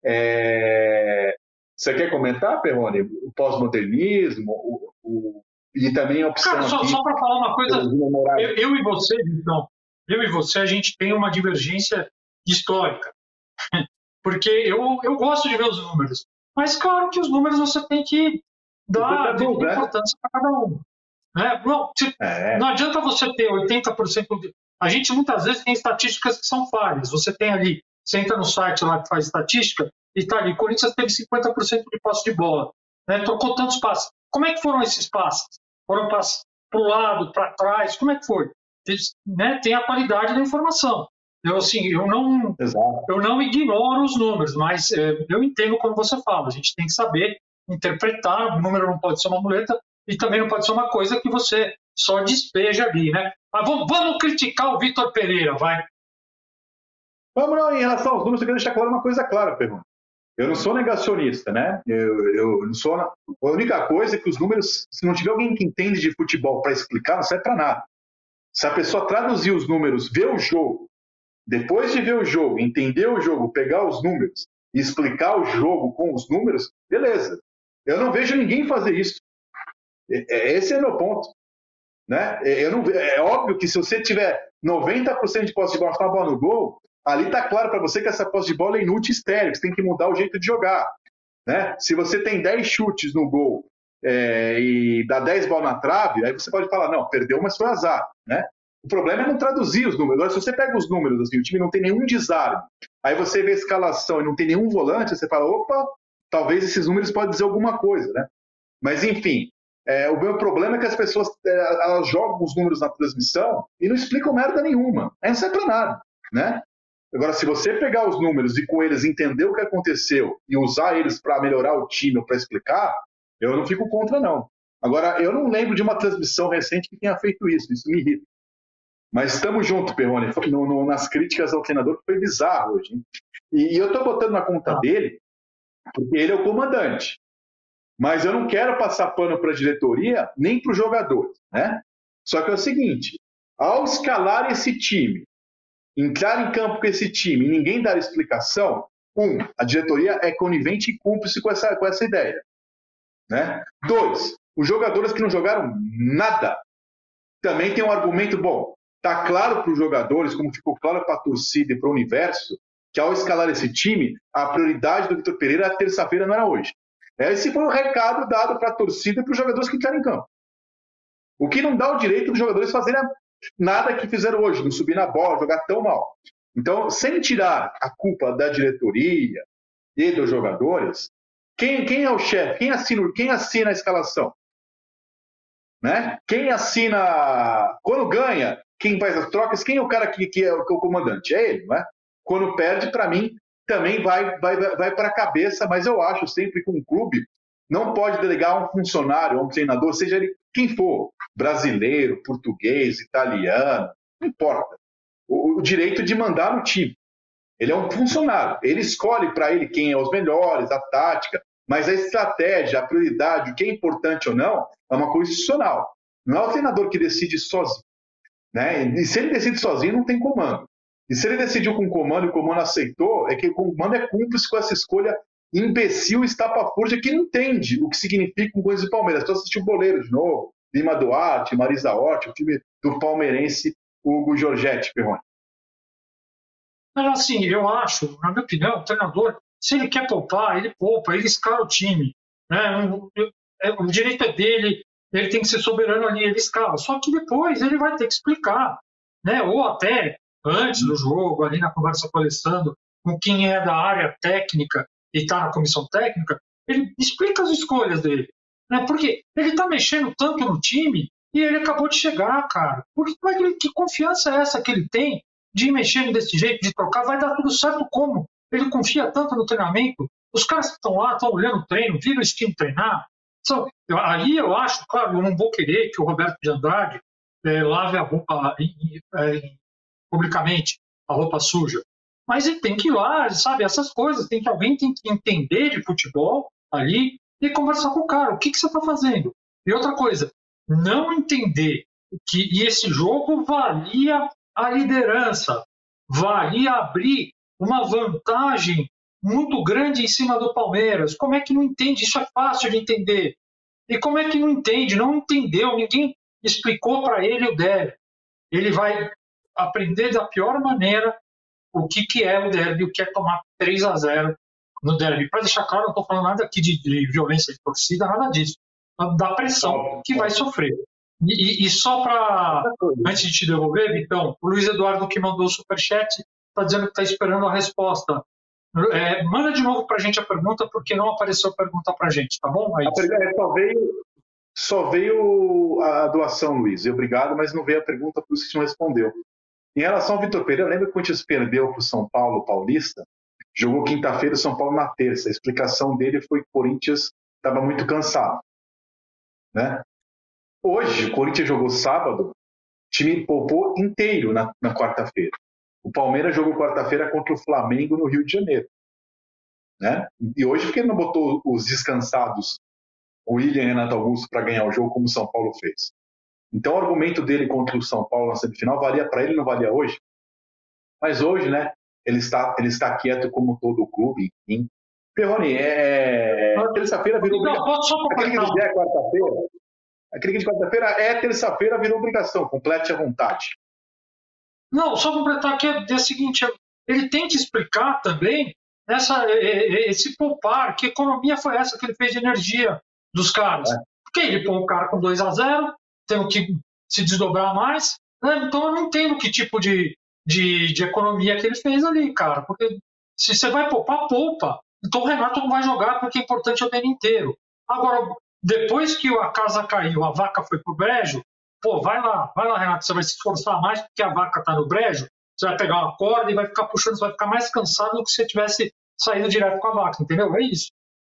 É... Você quer comentar, Perrone? O pós-modernismo o, o... e também a opção...
Cara, só, só para falar uma coisa, eu, eu e você, então, eu e você, a gente tem uma divergência histórica. Porque eu, eu gosto de ver os números. Mas claro que os números você tem que dar
tá bom, né?
importância para cada um. Né? Não, se, é. não adianta você ter oitenta por cento... De... A gente muitas vezes tem estatísticas que são falhas. Você tem ali, você entra no site lá que faz estatística e está ali, Corinthians teve cinquenta por cento de posse de bola. Né? Trocou tantos passes. Como é que foram esses passes? Foram passes para o lado, para trás, como é que foi? Eles, né, tem a qualidade da informação. Eu, assim, eu, não, eu não ignoro os números, mas é, eu entendo como você fala, a gente tem que saber interpretar, o número não pode ser uma muleta e também não pode ser uma coisa que você só despeja ali, né? Mas vamos, vamos criticar o Vitor Pereira, vai.
Vamos não, em relação aos números, eu quero deixar claro uma coisa clara, pergunta. Eu não sou negacionista, né? Eu, eu não sou. A única coisa é que os números, se não tiver alguém que entende de futebol para explicar, não serve para nada. Se a pessoa traduzir os números, ver o jogo, depois de ver o jogo, entender o jogo, pegar os números e explicar o jogo com os números, beleza. Eu não vejo ninguém fazer isso. Esse é o meu ponto. Né? Eu não, é óbvio que se você tiver noventa por cento de posse de bola com a bola no gol, ali está claro para você que essa posse de bola é inútil e estéril, que você tem que mudar o jeito de jogar. Né? Se você tem dez chutes no gol é, e dá dez bolas na trave, aí você pode falar, não, perdeu, mas foi azar. Né? O problema é não traduzir os números. Agora, se você pega os números, assim, o time não tem nenhum desarme, aí você vê a escalação e não tem nenhum volante, você fala, opa, talvez esses números podem dizer alguma coisa. Né? Mas, enfim, é, o meu problema é que as pessoas é, elas jogam os números na transmissão e não explicam merda nenhuma. Aí não serve pra nada. Né? Agora, se você pegar os números e com eles entender o que aconteceu e usar eles para melhorar o time ou para explicar, eu não fico contra, não. Agora, eu não lembro de uma transmissão recente que tenha feito isso. Isso me irrita. Mas estamos juntos, Perrone, no, no, nas críticas ao treinador, que foi bizarro hoje. Hein? E, e eu estou botando na conta dele, porque ele é o comandante. Mas eu não quero passar pano para a diretoria, nem para os jogadores. Né? Só que é o seguinte, ao escalar esse time, entrar em campo com esse time e ninguém dar explicação, um, a diretoria é conivente e cúmplice com essa, com essa ideia. Né? Dois, os jogadores que não jogaram nada também tem um argumento bom. Está claro para os jogadores, como ficou claro para a torcida e para o universo, que ao escalar esse time, a prioridade do Vitor Pereira terça-feira não era hoje. Esse foi o recado dado para a torcida e para os jogadores que entraram em campo. O que não dá o direito dos jogadores fazerem nada que fizeram hoje, não subir na bola, jogar tão mal. Então, sem tirar a culpa da diretoria e dos jogadores, quem, quem é o chefe? Quem assina, quem assina a escalação? Né? Quem assina... Quando ganha, quem faz as trocas, quem é o cara que, que, é, que é o comandante? É ele, não é? Quando perde, para mim, também vai, vai, vai para a cabeça, mas eu acho sempre que um clube não pode delegar a um funcionário, a um treinador, seja ele quem for, brasileiro, português, italiano, não importa, o, o direito de mandar no time. Ele é um funcionário, ele escolhe para ele quem é os melhores, a tática, mas a estratégia, a prioridade, o que é importante ou não, é uma coisa institucional. Não é o treinador que decide sozinho. Né? E se ele decide sozinho, não tem comando. E se ele decidiu com o comando e o comando aceitou, é que o comando é cúmplice com essa escolha imbecil e estapafúrdia que não entende o que significa um coisa de Palmeiras. Estou assistindo o Boleiro de novo, Lima Duarte, Marisa Hort, o time do palmeirense Hugo Giorgetti, Perrone.
Mas assim, eu acho, na minha opinião, o treinador, se ele quer poupar, ele poupa, ele escala o time. Né? O, o, o direito é dele, ele tem que ser soberano ali, ele escala. Só que depois ele vai ter que explicar. Né? Ou até antes do jogo, ali na conversa com o Alessandro, com quem é da área técnica e está na comissão técnica, ele explica as escolhas dele. Né? Porque ele está mexendo tanto no time e ele acabou de chegar, cara. Porque, que confiança é essa que ele tem de ir mexendo desse jeito, de trocar? Vai dar tudo certo como? Ele confia tanto no treinamento. Os caras que estão lá, estão olhando o treino, viram esse time treinar. Então, eu, aí eu acho, claro, eu não vou querer que o Roberto de Andrade é, lave a roupa em, em, publicamente, a roupa suja. Mas ele tem que ir lá, sabe, essas coisas. Tem que, alguém tem que entender de futebol ali e conversar com o cara. O que, que você está fazendo? E outra coisa, não entender que e esse jogo valia a liderança, valia abrir uma vantagem muito grande em cima do Palmeiras. Como é que não entende? Isso é fácil de entender. E como é que não entende? Não entendeu, ninguém explicou para ele o derby. Ele vai aprender da pior maneira o que, que é o derby, o que é tomar três a zero no derby. Para deixar claro, eu não estou falando nada aqui de, de violência de torcida, nada disso. Da pressão que vai sofrer. E, e só para, antes de te devolver, então, o Luiz Eduardo, que mandou o superchat, está dizendo que está esperando a resposta. É, manda de novo para a gente a pergunta, porque não apareceu a pergunta para a gente, tá bom? É
a pergunta só veio, Só veio a doação, Luiz. E obrigado, mas não veio a pergunta, por isso que você não respondeu. Em relação ao Vitor Pereira, lembra que o Corinthians perdeu para o São Paulo Paulista? Jogou quinta-feira o São Paulo na terça. A explicação dele foi que o Corinthians estava muito cansado. Né? Hoje, o Corinthians jogou sábado, o time poupou inteiro na, na quarta-feira. O Palmeiras jogou quarta-feira contra o Flamengo no Rio de Janeiro. Né? E hoje, por que ele não botou os descansados, o William e Renato Augusto, para ganhar o jogo como o São Paulo fez? Então, o argumento dele contra o São Paulo na semifinal valia para ele, não valia hoje. Mas hoje, né, ele está, ele está quieto como todo o clube, enfim. Perrone, é, é, terça-feira virou obrigação. Aquele que dizer é quarta-feira, aquele que de quarta-feira é terça-feira virou obrigação, complete à vontade.
Não, só completar aqui é o seguinte, ele tem que explicar também essa, esse poupar, que economia foi essa que ele fez de energia dos caras. É. Porque ele põe o cara com dois a zero, tem que se desdobrar mais, né? Então eu não entendo que tipo de, de, de economia que ele fez ali, cara, porque se você vai poupar, poupa. Então o Renato não vai jogar porque é importante o tempo inteiro. Agora, depois que a casa caiu, a vaca foi pro brejo, pô, vai lá, vai lá, Renato, você vai se esforçar mais porque a vaca tá no brejo, você vai pegar uma corda e vai ficar puxando, você vai ficar mais cansado do que se você tivesse saído direto com a vaca, entendeu? É isso.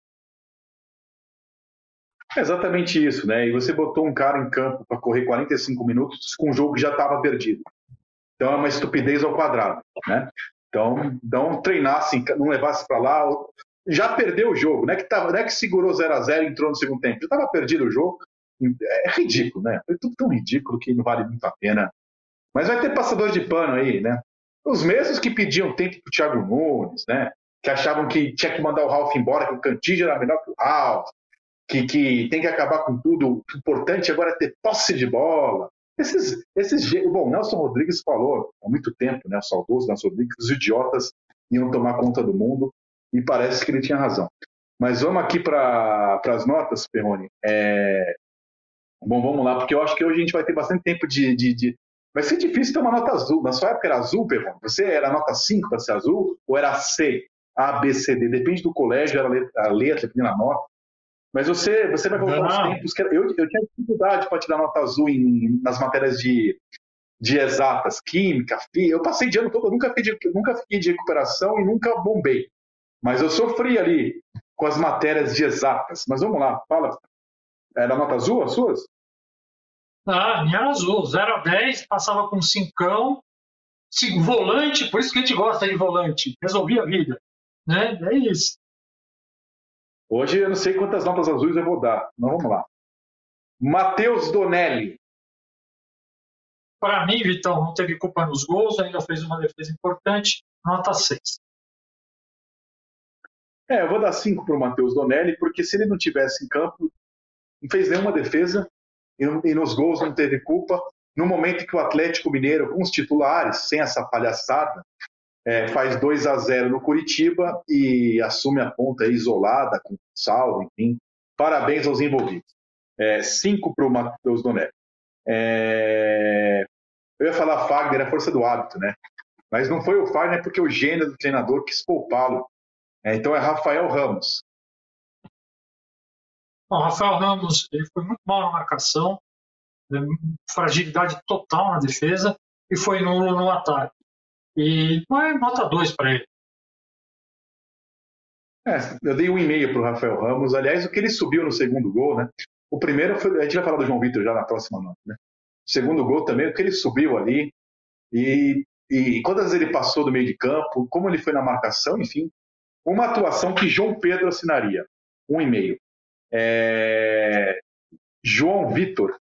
É exatamente isso, né? E você botou um cara em campo para correr quarenta e cinco minutos com um jogo que já estava perdido. Então é uma estupidez ao quadrado, né? Então, não treinasse, não levasse para lá, já perdeu o jogo, não é que, tava, não é que segurou zero a zero e entrou no segundo tempo, já estava perdido o jogo. É ridículo, né? Foi tudo tão ridículo que não vale muito a pena. Mas vai ter passador de pano aí, né? Os mesmos que pediam tempo pro Thiago Nunes, né? Que achavam que tinha que mandar o Ralf embora, que o Cantígio era melhor que o Ralf, que, que tem que acabar com tudo. O importante agora é ter posse de bola. Esses, esses, bom, Nelson Rodrigues falou há muito tempo, né? O saudoso Nelson Rodrigues, os idiotas iam tomar conta do mundo, e parece que ele tinha razão. Mas vamos aqui para as notas, Perrone. É... Bom, vamos lá, porque eu acho que hoje a gente vai ter bastante tempo de, de, de... Vai ser difícil ter uma nota azul. Na sua época era azul, Perrone? Você era nota cinco para ser azul? Ou era C, A, B, C, D? Depende do colégio, era a letra, a letra depende da nota. Mas você, você vai voltar aos tempos que... Eu, eu tinha dificuldade para tirar nota azul em, nas matérias de, de exatas, química, física. Eu passei de ano todo, eu nunca fiquei de, nunca fiquei de recuperação e nunca bombei. Mas eu sofri ali com as matérias de exatas. Mas vamos lá, fala. Era nota azul as suas?
Ah, minha era azul. zero a dez, passava com cincão. Volante, por isso que a gente gosta de volante. Resolvia a vida. Né? É isso.
Hoje eu não sei quantas notas azuis eu vou dar. Mas vamos lá. Matheus Donelli.
Para mim, Vitão, não teve culpa nos gols, ainda fez uma defesa importante. Nota seis.
É, eu vou dar cinco para o Matheus Donelli, porque se ele não tivesse em campo, não fez nenhuma defesa e, e nos gols não teve culpa. No momento em que o Atlético Mineiro, com os titulares, sem essa palhaçada, é, faz dois a zero no Curitiba e assume a ponta isolada, com saldo, enfim. Parabéns aos envolvidos. É, cinco para o Matheus Donelli. É... Eu ia falar Fagner, a força do hábito, né? Mas não foi o Fagner porque o gênio do treinador quis poupá-lo. É, então é Rafael Ramos.
O Rafael Ramos ele foi muito mal na marcação, fragilidade total na defesa e foi nulo no ataque. E é nota dois para ele.
É, eu dei um e-mail para o Rafael Ramos. Aliás, o que ele subiu no segundo gol, né? O primeiro foi, a gente vai falar do João Vitor já na próxima nota, né? O segundo gol também, o que ele subiu ali e, e quantas vezes ele passou do meio de campo, como ele foi na marcação, enfim. Uma atuação que João Pedro assinaria. Um e-mail. É... João Vitor.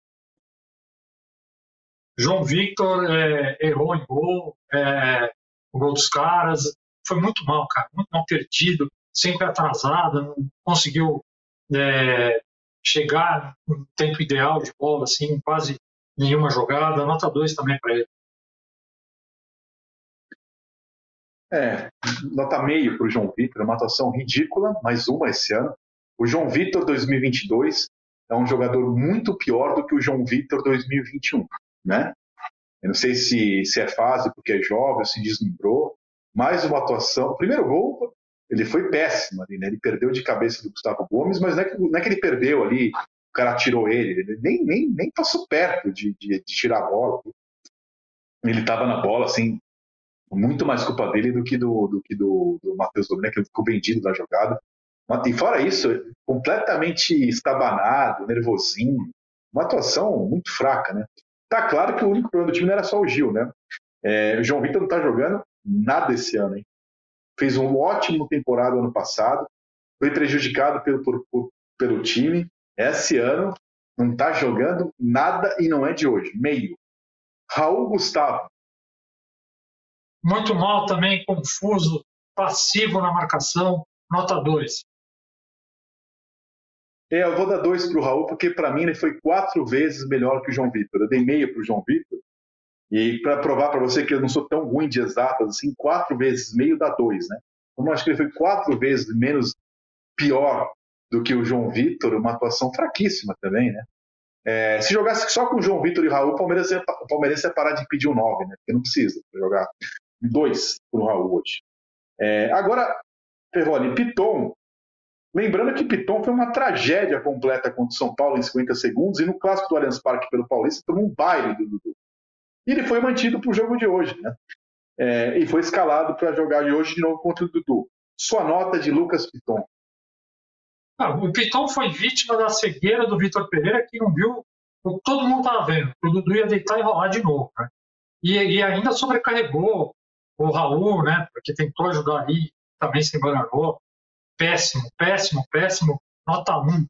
João Vitor é, errou em gol, é, o gol dos caras. Foi muito mal, cara. Muito mal perdido, sempre atrasado, não conseguiu é, chegar no tempo ideal de bola, assim, quase nenhuma jogada. Nota dois também para ele.
É, nota meio para o João Vitor, uma atuação ridícula, mais uma esse ano. O João Vitor dois mil e vinte e dois é um jogador muito pior do que o João Vitor dois mil e vinte e um, né? Eu não sei se, se é fase porque é jovem, se deslumbrou. Mais uma atuação. O primeiro gol, ele foi péssimo ali, né? Ele perdeu de cabeça do Gustavo Gomes, mas não é que, não é que ele perdeu ali cara tirou ele, ele nem, nem, nem passou perto de, de, de tirar a bola. Ele estava na bola, assim, muito mais culpa dele do que do, do, que do, do Matheus Dominic, que ficou vendido na jogada. E fora isso, completamente estabanado, nervosinho, uma atuação muito fraca, né? Tá claro que o único problema do time não era só o Gil, né? É, o João Vitor não tá jogando nada esse ano, hein? Fez uma ótima temporada ano passado, foi prejudicado pelo, por, por, pelo time. Esse ano não tá jogando nada e não é de hoje. Meio. Raul Gustavo.
Muito mal também, confuso, passivo na marcação, nota dois.
É, eu vou dar dois pro Raul, porque para mim ele foi quatro vezes melhor que o João Vitor. Eu dei meio pro João Vitor. E para provar para você que eu não sou tão ruim de exatas, assim, quatro vezes meio dá dois, né? Então eu acho que ele foi quatro vezes menos pior do que o João Vitor, uma atuação fraquíssima também, né? É, se jogasse só com o João Vitor e o Raul, o Palmeiras ia, o Palmeiras ia parar de pedir um nove, né? Porque não precisa jogar dois pro Raul hoje. É, agora, Perrone, Piton. Lembrando que Piton foi uma tragédia completa contra o São Paulo em cinquenta segundos e no clássico do Allianz Parque pelo Paulista tomou um baile do Dudu. E ele foi mantido para o jogo de hoje, né? É, e foi escalado para jogar de hoje de novo contra o Dudu. Sua nota de Lucas Piton.
Ah, o Piton foi vítima da cegueira do Vitor Pereira, que não viu o que todo mundo estava vendo. O Dudu ia deitar e rolar de novo, né? E, e ainda sobrecarregou o Raul, né? Porque tentou ajudar ali, também se embananou. Péssimo, péssimo, péssimo. Nota um.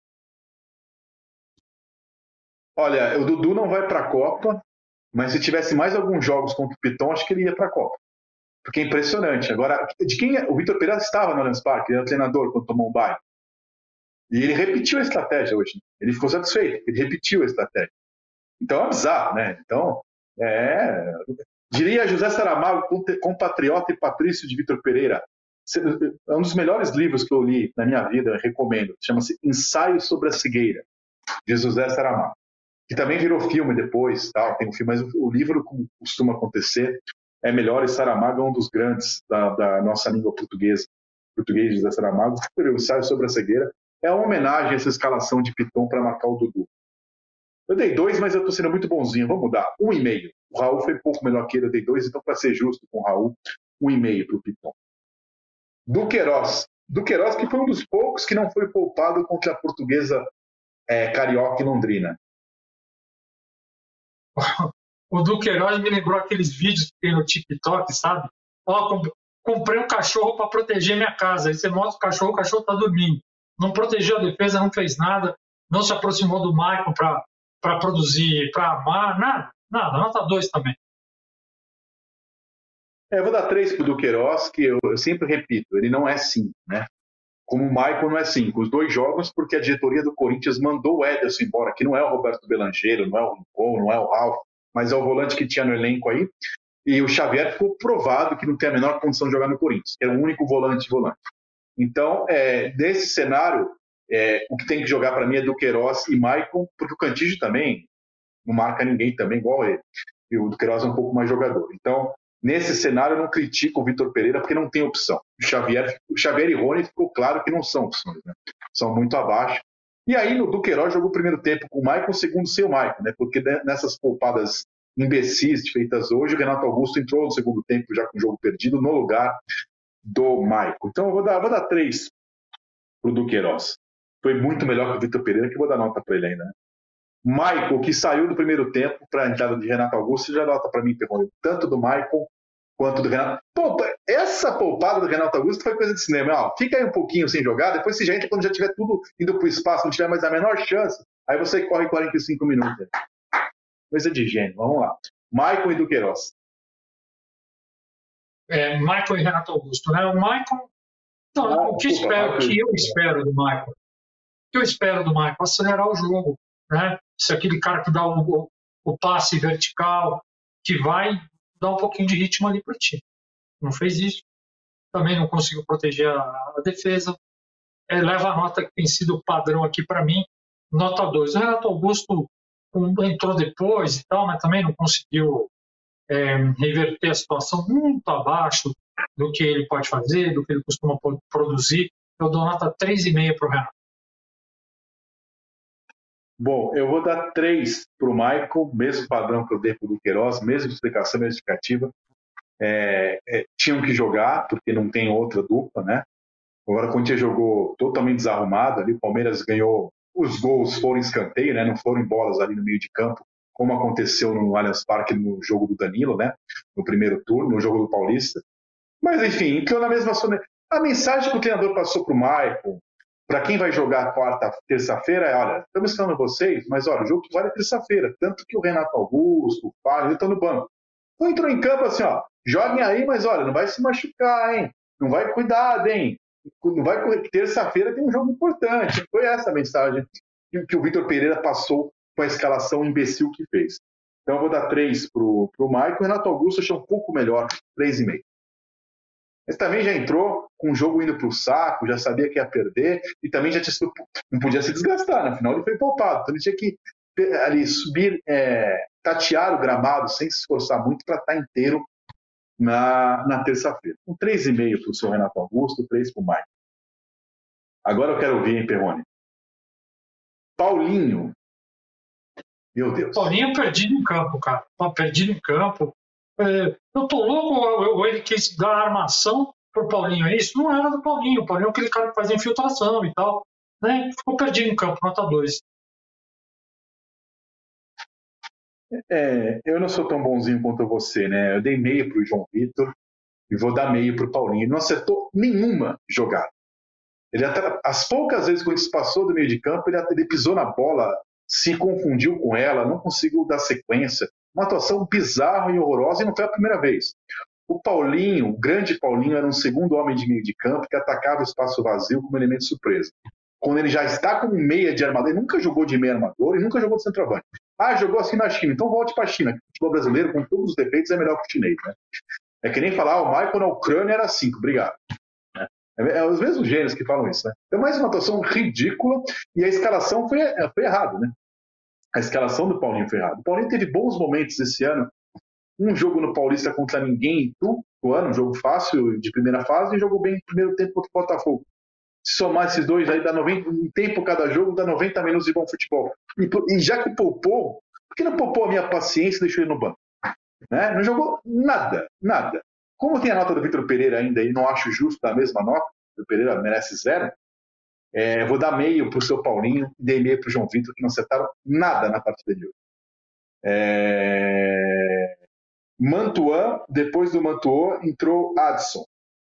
Olha, o Dudu não vai para a Copa, mas se tivesse mais alguns jogos contra o Piton, acho que ele ia para a Copa. Porque é impressionante. Agora, de quem é? O Vitor Pereira estava no Allianz Parque, ele era treinador quando tomou um baile. E ele repetiu a estratégia hoje. Ele ficou satisfeito, ele repetiu a estratégia. Então é bizarro, né? Então, é... diria José Saramago, compatriota e patrício de Vitor Pereira. É um dos melhores livros que eu li na minha vida, recomendo. Chama-se Ensaio sobre a Cegueira, de José Saramago. Que também virou filme depois, tal, tem um filme, mas o livro, como costuma acontecer, é melhor, e Saramago é um dos grandes da, da nossa língua portuguesa. Português de José Saramago, o Ensaio sobre a Cegueira, é uma homenagem a essa escalação de Piton para marcar o Dudu. Eu dei dois, mas eu estou sendo muito bonzinho, vamos mudar, um e meio. O Raul foi um pouco melhor que ele, eu dei dois, então para ser justo com o Raul, um e meio para o Piton. Duqueiroz. Duqueiroz que foi um dos poucos que não foi poupado contra a Portuguesa é, Carioca e Londrina.
O Duqueiroz me lembrou aqueles vídeos que tem no TikTok, sabe? Ó, comprei um cachorro para proteger minha casa. Aí você mostra o cachorro, o cachorro está dormindo. Não protegeu a defesa, não fez nada, não se aproximou do Maicon para produzir, para amar, nada, nada. Nota dois também.
É, eu vou dar três para o Duqueiroz, que eu, eu sempre repito, ele não é cinco, né? Como o Maicon não é cinco. Os dois jogos porque a diretoria do Corinthians mandou o Ederson embora, que não é o Roberto Belangeiro, não é o Rincon, não é o Ralf, mas é o volante que tinha no elenco aí. E o Xavier ficou provado que não tem a menor condição de jogar no Corinthians, que era o único volante volante. Então, é, nesse cenário, é, o que tem que jogar para mim é Duqueiroz e Maicon, porque o Cantígio também não marca ninguém também igual ele. E o Duqueiroz é um pouco mais jogador. Então, nesse cenário, eu não critico o Vitor Pereira porque não tem opção. O Xavier, o Xavier e Rony ficou claro que não são opções, né? São muito abaixo. E aí, no Duqueiroz, jogou o primeiro tempo com o Maicon, o segundo sem o Maicon, né? Porque nessas poupadas imbecis feitas hoje, o Renato Augusto entrou no segundo tempo já com o jogo perdido no lugar do Maicon. Então eu vou dar, vou dar três pro Duqueiroz. Foi muito melhor que o Vitor Pereira, que eu vou dar nota para ele ainda, né? Maicon, que saiu do primeiro tempo para a entrada de Renato Augusto, já nota para mim, Perrone, tanto do Maicon quanto do Renato. Pô, essa poupada do Renato Augusto foi coisa de cinema. Ó, fica aí um pouquinho sem jogar, depois você já entra quando já tiver tudo indo para o espaço, não tiver mais a menor chance, aí você corre quarenta e cinco minutos. Coisa de gênio, vamos lá. Maicon e Duqueiroz.
É, Maicon e Renato Augusto, né? O Maicon, então, ah, o que, desculpa, espero, o que eu espero do Maicon? O que eu espero do Maicon? Acelerar o jogo, né? Se aquele cara que dá o, o passe vertical, que vai dar um pouquinho de ritmo ali para o time. Não fez isso. Também não conseguiu proteger a, a defesa. É, leva a nota que tem sido o padrão aqui para mim, nota dois. O Renato Augusto entrou depois e tal, mas também não conseguiu é, reverter a situação, muito abaixo do que ele pode fazer, do que ele costuma produzir. Eu dou nota três vírgula cinco para o Renato.
Bom, eu vou dar três para o Michael, mesmo padrão que eu dei para o Queiroz, mesma explicação, mesma justificativa. É, é, tinham que jogar, porque não tem outra dupla, né? Agora o Corinthians jogou totalmente desarrumado ali, o Palmeiras ganhou, os gols foram em escanteio, né? Não foram em bolas ali no meio de campo, como aconteceu no Allianz Parque no jogo do Danilo, né? No primeiro turno, no jogo do Paulista. Mas enfim, entrou na mesma zona. A mensagem que o treinador passou para o Michael, para quem vai jogar quarta, terça-feira, é: olha, estamos ensinando vocês, mas olha, o jogo que vale é terça-feira, tanto que o Renato Augusto, o Fábio, estão no banco. Então entrou em campo assim, ó, joguem aí, mas olha, não vai se machucar, hein? Não vai, cuidado, hein? Não vai correr, terça-feira tem um jogo importante. Foi essa a mensagem que o Vitor Pereira passou com a escalação imbecil que fez. Então eu vou dar três para o Michael. O Renato Augusto achei um pouco melhor, três e meio. Mas também já entrou com o jogo indo para o saco, já sabia que ia perder, e também já tinha sido, não podia se desgastar, né? Afinal ele foi poupado, então ele tinha que ali subir, é, tatear o gramado sem se esforçar muito para estar inteiro na, na terça-feira. Com três e meio para o seu Renato Augusto, três para o Michael. Agora eu quero ouvir, hein, Perrone? Paulinho. Meu Deus.
Paulinho perdido em campo, cara. Tá perdido em campo. É, eu tô louco, ou ele quis dar armação pro Paulinho, é isso? Não era do Paulinho. O Paulinho é aquele cara que faz infiltração e tal. Né? Ficou perdido em campo, nota dois.
É, eu não sou tão bonzinho quanto você, né? Eu dei meio pro João Vitor e vou dar meio pro Paulinho. Ele não acertou nenhuma jogada. Ele até, as poucas vezes que ele passou do meio de campo, ele, ele pisou na bola, se confundiu com ela, não conseguiu dar sequência. Uma atuação bizarra e horrorosa, e não foi a primeira vez. O Paulinho, o grande Paulinho, era um segundo homem de meio de campo que atacava o espaço vazio como elemento surpresa. Quando ele já está como meia de armador, ele nunca jogou de meia armador e nunca jogou de centroavante. Ah, jogou assim na China, então volte para a China. O futebol brasileiro, com todos os defeitos, é melhor que o chinês, né? É que nem falar, ah, o Michael na Ucrânia era cinco, obrigado. É, é os mesmos gênios que falam isso, né? Então, mais uma atuação ridícula, e a escalação foi, foi errada, né? A escalação do Paulinho foi errada. O Paulinho teve bons momentos esse ano. Um jogo no Paulista contra ninguém, tu, o ano, um jogo fácil de primeira fase, e jogou bem no primeiro tempo contra o Botafogo. Se somar esses dois aí, dá noventa, um tempo cada jogo, dá noventa minutos de bom futebol. E, e já que poupou, por que não poupou a minha paciência e deixou ele no banco? Né? Não jogou nada, nada. Como tem a nota do Vitor Pereira ainda e não acho justo dar a mesma nota, o Pereira merece zero, é, vou dar meio para o seu Paulinho e dei meio para o João Vitor, que não acertaram nada na partida de hoje. É... Mantuan, depois do Mantuan, entrou Adson.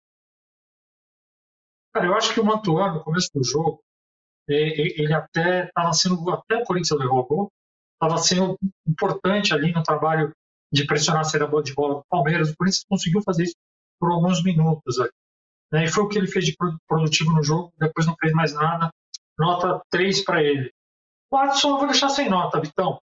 Cara, eu acho que o Mantuan, no começo do jogo, ele até estava sendo, até o Corinthians levou o gol, estava sendo importante ali no trabalho de pressionar a saída de bola do Palmeiras. O Corinthians conseguiu fazer isso por alguns minutos ali. Né? E foi o que ele fez de produtivo no jogo, depois não fez mais nada. Nota três para ele. O Adson eu vou deixar sem nota, Vitão.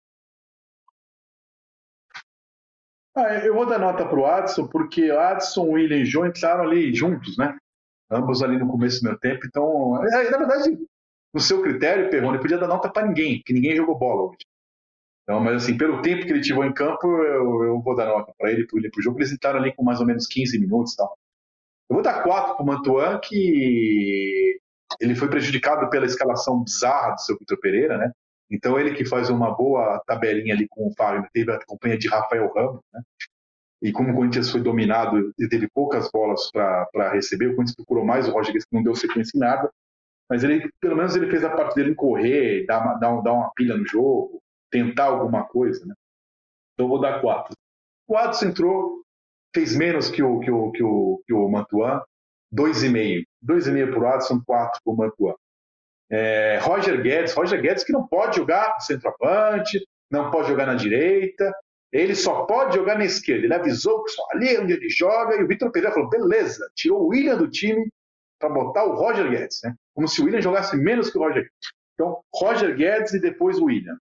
Ah, eu vou dar nota para o Adson, porque Adson, William e João entraram ali juntos, né? Ambos ali no começo do meu tempo. Então, na verdade, no seu critério, Perrone, podia dar nota para ninguém, porque ninguém jogou bola hoje. Então, mas assim, pelo tempo que ele tivou em campo, eu, eu vou dar nota para ele, para o jogo. Eles entraram ali com mais ou menos quinze minutos e tal. Eu vou dar quatro para o Mantuan, que ele foi prejudicado pela escalação bizarra do seu Vitor Pereira, né? Então ele que faz uma boa tabelinha ali com o Fábio, teve a companhia de Rafael Ramos, né? E como o Corinthians foi dominado e teve poucas bolas para receber, o Corinthians procurou mais o Roger Guedes, que não deu sequência em nada, mas ele, pelo menos ele fez a parte dele em correr, dar uma, dar, dar uma pilha no jogo, tentar alguma coisa, né? Então eu vou dar quatro. O Adson entrou, fez menos que o, que o, que o, que o Mantuan, dois e meio. Dois e meio para o Adson, quatro para o Mantuan. É, Roger Guedes, Roger Guedes que não pode jogar no centroavante, não pode jogar na direita, ele só pode jogar na esquerda. Ele avisou que só ali é onde ele joga, e o Vitor Pereira falou, beleza, tirou o William do time para botar o Roger Guedes, né? Como se o William jogasse menos que o Roger Guedes. Então, Roger Guedes e depois o William.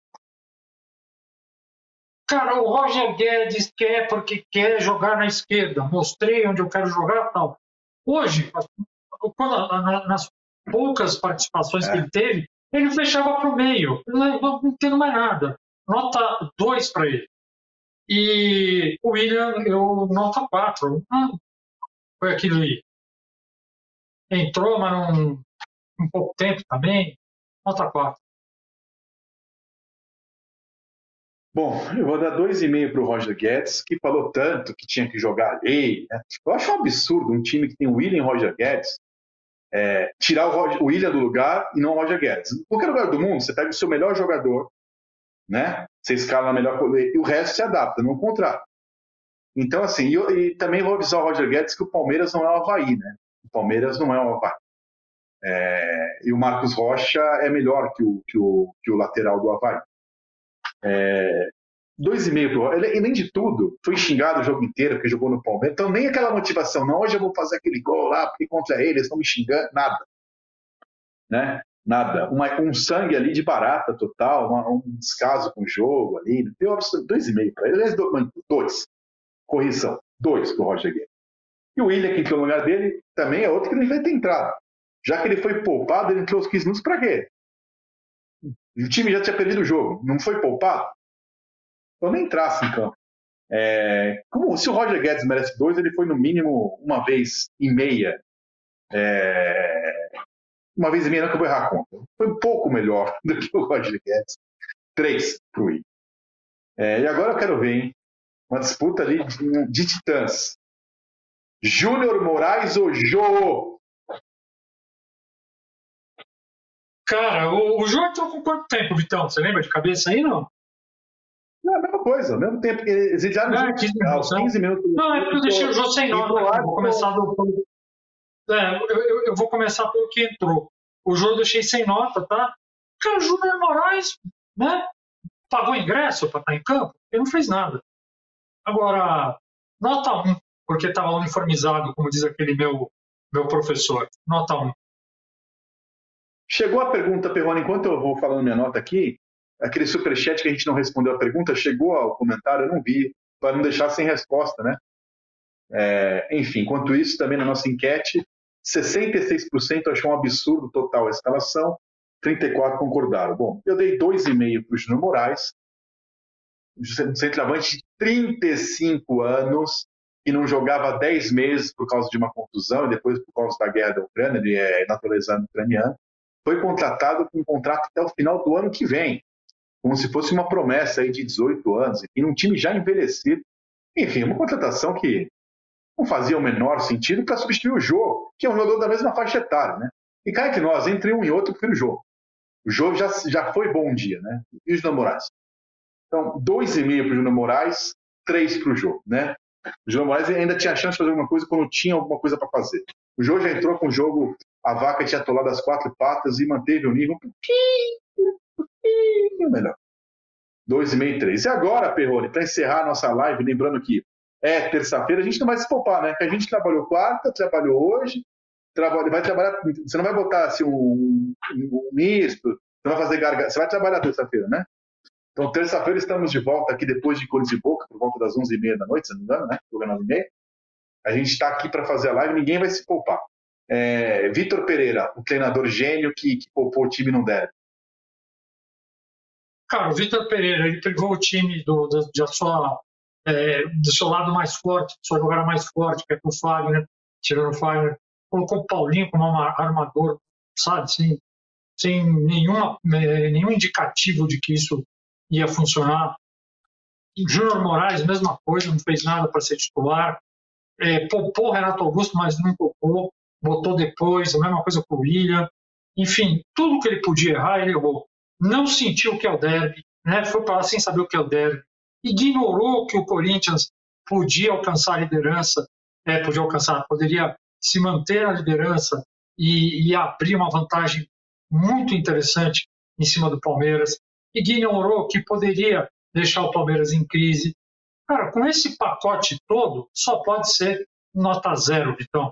Cara, o Roger Guedes quer porque quer jogar na esquerda. Mostrei onde eu quero jogar e tal. Hoje, quando, nas poucas participações é. que ele teve, ele fechava para o meio. Não, não entendo mais nada. Nota dois para ele. E o William, eu nota quatro. Hum, foi aquilo ali. Entrou, mas não, um pouco tempo também. Nota quatro.
Bom, eu vou dar dois e meio para o Roger Guedes, que falou tanto que tinha que jogar ali, né? Eu acho um absurdo um time que tem o Willian e o Roger Guedes é, tirar o, Roger, o Willian do lugar e não o Roger Guedes. Em qualquer lugar do mundo, você pega o seu melhor jogador, né? Você escala na melhor e o resto se adapta, não contrato. Então, assim, e, e também vou avisar o Roger Guedes que o Palmeiras não é o Avaí, né? O Palmeiras não é o Avaí. É, e o Marcos Rocha é melhor que o, que o, que o lateral do Avaí. É, dois e meio pro ele, além de tudo, foi xingado o jogo inteiro porque jogou no Palmeiras, então nem aquela motivação, não, hoje eu vou fazer aquele gol lá porque contra ele, eles estão me xingando, nada, né? Nada, uma, um sangue ali de barata total, uma, um descaso com o jogo ali, deu dois e meio para ele, aliás, dois, correção, dois pro Roger Guedes. E o Willian, que entrou no lugar dele, também é outro que não vai ter entrado, já que ele foi poupado, ele entrou os quinze minutos para quê? O time já tinha perdido o jogo, não foi poupado? Então nem entrasse em campo. É, como, se o Roger Guedes merece dois, ele foi no mínimo uma vez e meia. É, uma vez e meia, não que eu vou errar a conta. Foi um pouco melhor do que o Roger Guedes. Três pro Willian. É, e agora eu quero ver, hein? Uma disputa ali de, de titãs. Júnior Moraes ou Jô?
Cara, o, o Jô entrou com quanto tempo, Vitão? Você lembra de cabeça aí, não?
Não, a mesma coisa, ao mesmo tempo que eles entraram
É, quinze minutos,
quinze minutos.
Não, é porque eu deixei o Jô sem nota. Eu vou começar do... é, eu, eu, eu vou começar pelo que entrou. O Jô eu deixei sem nota, tá? Porque o Júnior Moraes, né? Pagou ingresso para estar em campo e não fez nada. Agora, nota um, porque estava uniformizado, como diz aquele meu, meu professor. Nota um.
Chegou a pergunta, Perrone, enquanto eu vou falando minha nota aqui, aquele superchat que a gente não respondeu a pergunta, chegou ao comentário, eu não vi, para não deixar sem resposta, né? É, enfim, enquanto isso, também na nossa enquete, sessenta e seis por cento achou um absurdo total a escalação, trinta e quatro por cento concordaram. Bom, eu dei dois e meio para o Júnior Moraes, um centroavante de trinta e cinco anos, que não jogava há dez meses por causa de uma contusão e depois por causa da guerra da Ucrânia, ele é naturalizado ucraniano, foi contratado com um contrato até o final do ano que vem, como se fosse uma promessa aí de dezoito anos, e num time já envelhecido. Enfim, uma contratação que não fazia o menor sentido para substituir o Jô, que é um jogador da mesma faixa etária, né? E cá entre nós, entre um e outro, eu prefiro o Jô. O Jô já, já foi bom um dia, né? E o Júnior Moraes? Então, dois e meio para o Júnior Moraes, três para o Jô, né? O Júnior Moraes ainda tinha chance de fazer alguma coisa quando tinha alguma coisa para fazer. O Jô já entrou com o jogo, a vaca tinha atolado as quatro patas e manteve o nível um pouquinho, um pouquinho melhor. Dois e meio, três. E agora, Perrone, para encerrar a nossa live, lembrando que é terça-feira, a gente não vai se poupar, né? Que a gente trabalhou quarta, trabalhou hoje, trabalha, vai trabalhar. Você não vai botar assim um, um misto, você vai fazer garganta, você vai trabalhar terça-feira, né? Então, terça-feira estamos de volta aqui depois de Corinthians e Boca, por volta das onze e meia da noite, se não me engano, né? nove e meia. A gente está aqui para fazer a live, ninguém vai se poupar. É, Vitor Pereira, o treinador gênio que, que poupou o time não deve.
Cara, o Vitor Pereira, ele pegou o time do, do, da sua, é, do seu lado mais forte, do seu lugar mais forte, que é com o Fagner, tirando o Fagner, colocou o Paulinho como um armador, sabe, sem, sem nenhuma, é, nenhum indicativo de que isso ia funcionar. Júnior Moraes, mesma coisa, não fez nada para ser titular. É, poupou o Renato Augusto, mas não poupou, botou depois, a mesma coisa com o Willian. Enfim, tudo que ele podia errar, ele errou. Não sentiu o que é o derby, né? Foi para lá sem saber o que é o derby. Ignorou que o Corinthians podia alcançar a liderança, é, podia alcançar, poderia se manter na liderança e, e abrir uma vantagem muito interessante em cima do Palmeiras. Ignorou que poderia deixar o Palmeiras em crise. Cara, com esse pacote todo, só pode ser nota zero, Vitão.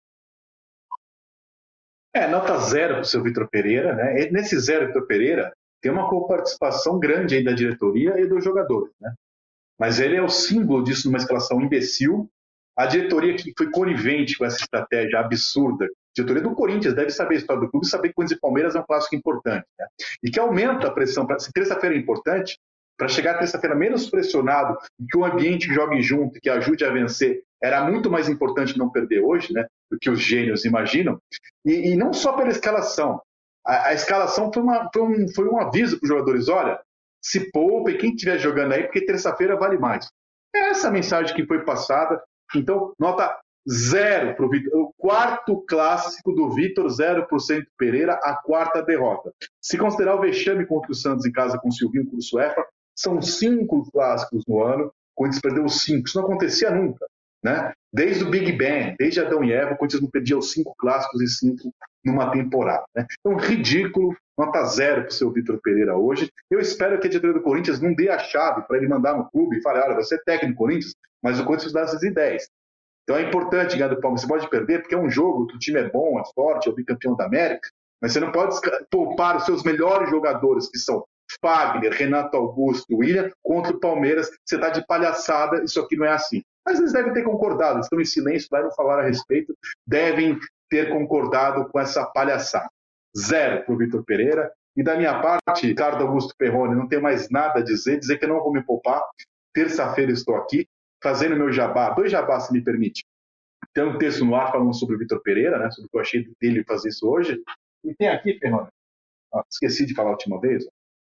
É, nota zero para o seu Vitor Pereira, né? E nesse zero, Vitor Pereira, tem uma coparticipação grande aí da diretoria e dos jogadores, né? Mas ele é o símbolo disso numa escalação imbecil. A diretoria que foi conivente com essa estratégia absurda, a diretoria do Corinthians deve saber a história do clube e saber que Corinthians e Palmeiras é um clássico importante, né? E que aumenta a pressão. Se terça-feira é importante, para chegar terça-feira menos pressionado, e que o ambiente que jogue junto, que ajude a vencer, era muito mais importante não perder hoje, né, do que os gênios imaginam. E, e não só pela escalação. A, a escalação foi, uma, foi, um, foi um aviso para os jogadores: olha, se poupe, quem estiver jogando aí, porque terça-feira vale mais. É essa a mensagem que foi passada. Então, nota zero para o Vitor. O quarto clássico do Vitor, zero por cento Pereira, a quarta derrota. Se considerar o vexame contra o Santos em casa com o Silvinho Cursuefa, são cinco clássicos no ano, o Corinthians perdeu cinco. Isso não acontecia nunca, né? Desde o Big Bang, desde Adão e Eva, o Corinthians não perdia os cinco clássicos e cinco numa temporada, né? Então, ridículo, nota zero para o seu Vitor Pereira hoje. Eu espero que a diretoria do Corinthians não dê a chave para ele mandar no clube e falar, olha, você é técnico do Corinthians, mas o Corinthians dá essas ideias. Então é importante ganhar do Palmeiras. Você pode perder porque é um jogo que o time é bom, é forte, é o bicampeão da América, mas você não pode poupar os seus melhores jogadores, que são Fagner, Renato Augusto, William, contra o Palmeiras. Você está de palhaçada, isso aqui não é assim. Mas eles devem ter concordado, eles estão em silêncio, lá e não falaram a respeito, devem ter concordado com essa palhaçada. Zero para o Vitor Pereira. E da minha parte, Ricardo Augusto Perrone, não tenho mais nada a dizer, dizer que eu não vou me poupar. Terça-feira estou aqui, fazendo meu jabá, dois jabás, se me permite. Tem um texto no ar falando sobre o Vitor Pereira, né, sobre o que eu achei dele fazer isso hoje. E tem aqui, Perrone, ah, esqueci de falar a última vez,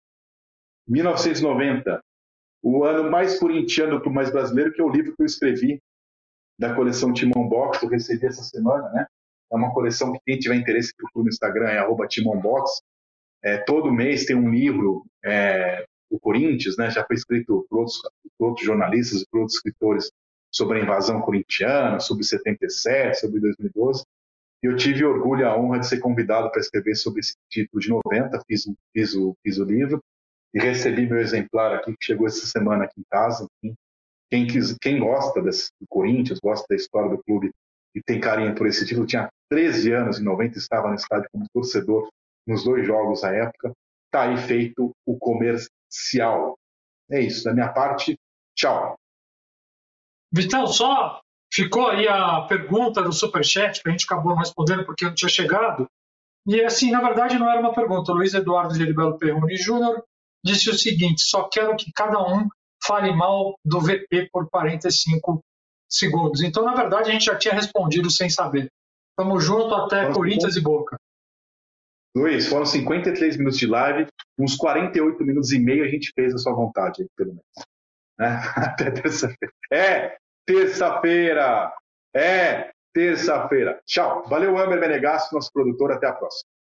mil novecentos e noventa, o ano mais corintiano que o mais brasileiro, que é o livro que eu escrevi da coleção Timon Box, que eu recebi essa semana, né? É uma coleção que quem tiver interesse procura no Instagram, é arroba Timon Box. É, todo mês tem um livro é, do Corinthians, né? Já foi escrito por outros, por outros jornalistas e por outros escritores sobre a invasão corintiana, sobre setenta e sete, sobre dois mil e doze. E eu tive orgulho e a honra de ser convidado para escrever sobre esse título de noventa, fiz, fiz, o, fiz o livro e recebi meu exemplar aqui, que chegou essa semana aqui em casa. Enfim. Quem, quis, quem gosta desse, do Corinthians, gosta da história do clube e tem carinho por esse título, tinha treze anos, em noventa, estava no estádio como torcedor nos dois jogos à época. Está aí feito o comercial. É isso, da minha parte, tchau.
Vitão, só ficou aí a pergunta do Superchat, que a gente acabou não respondendo porque não tinha chegado. E assim, na verdade não era uma pergunta. O Luiz Eduardo Geribello Perrone Júnior disse o seguinte: só quero que cada um fale mal do V P por quarenta e cinco segundos. Então, na verdade, a gente já tinha respondido sem saber. Tamo junto até Nossa, Corinthians bom. E Boca.
Luiz, foram cinquenta e três minutos de live, uns quarenta e oito minutos e meio a gente fez a sua vontade, pelo menos. Né? Até terça-feira. É terça-feira! É terça-feira! Tchau! Valeu, Amber Menegasso, nosso produtor. Até a próxima.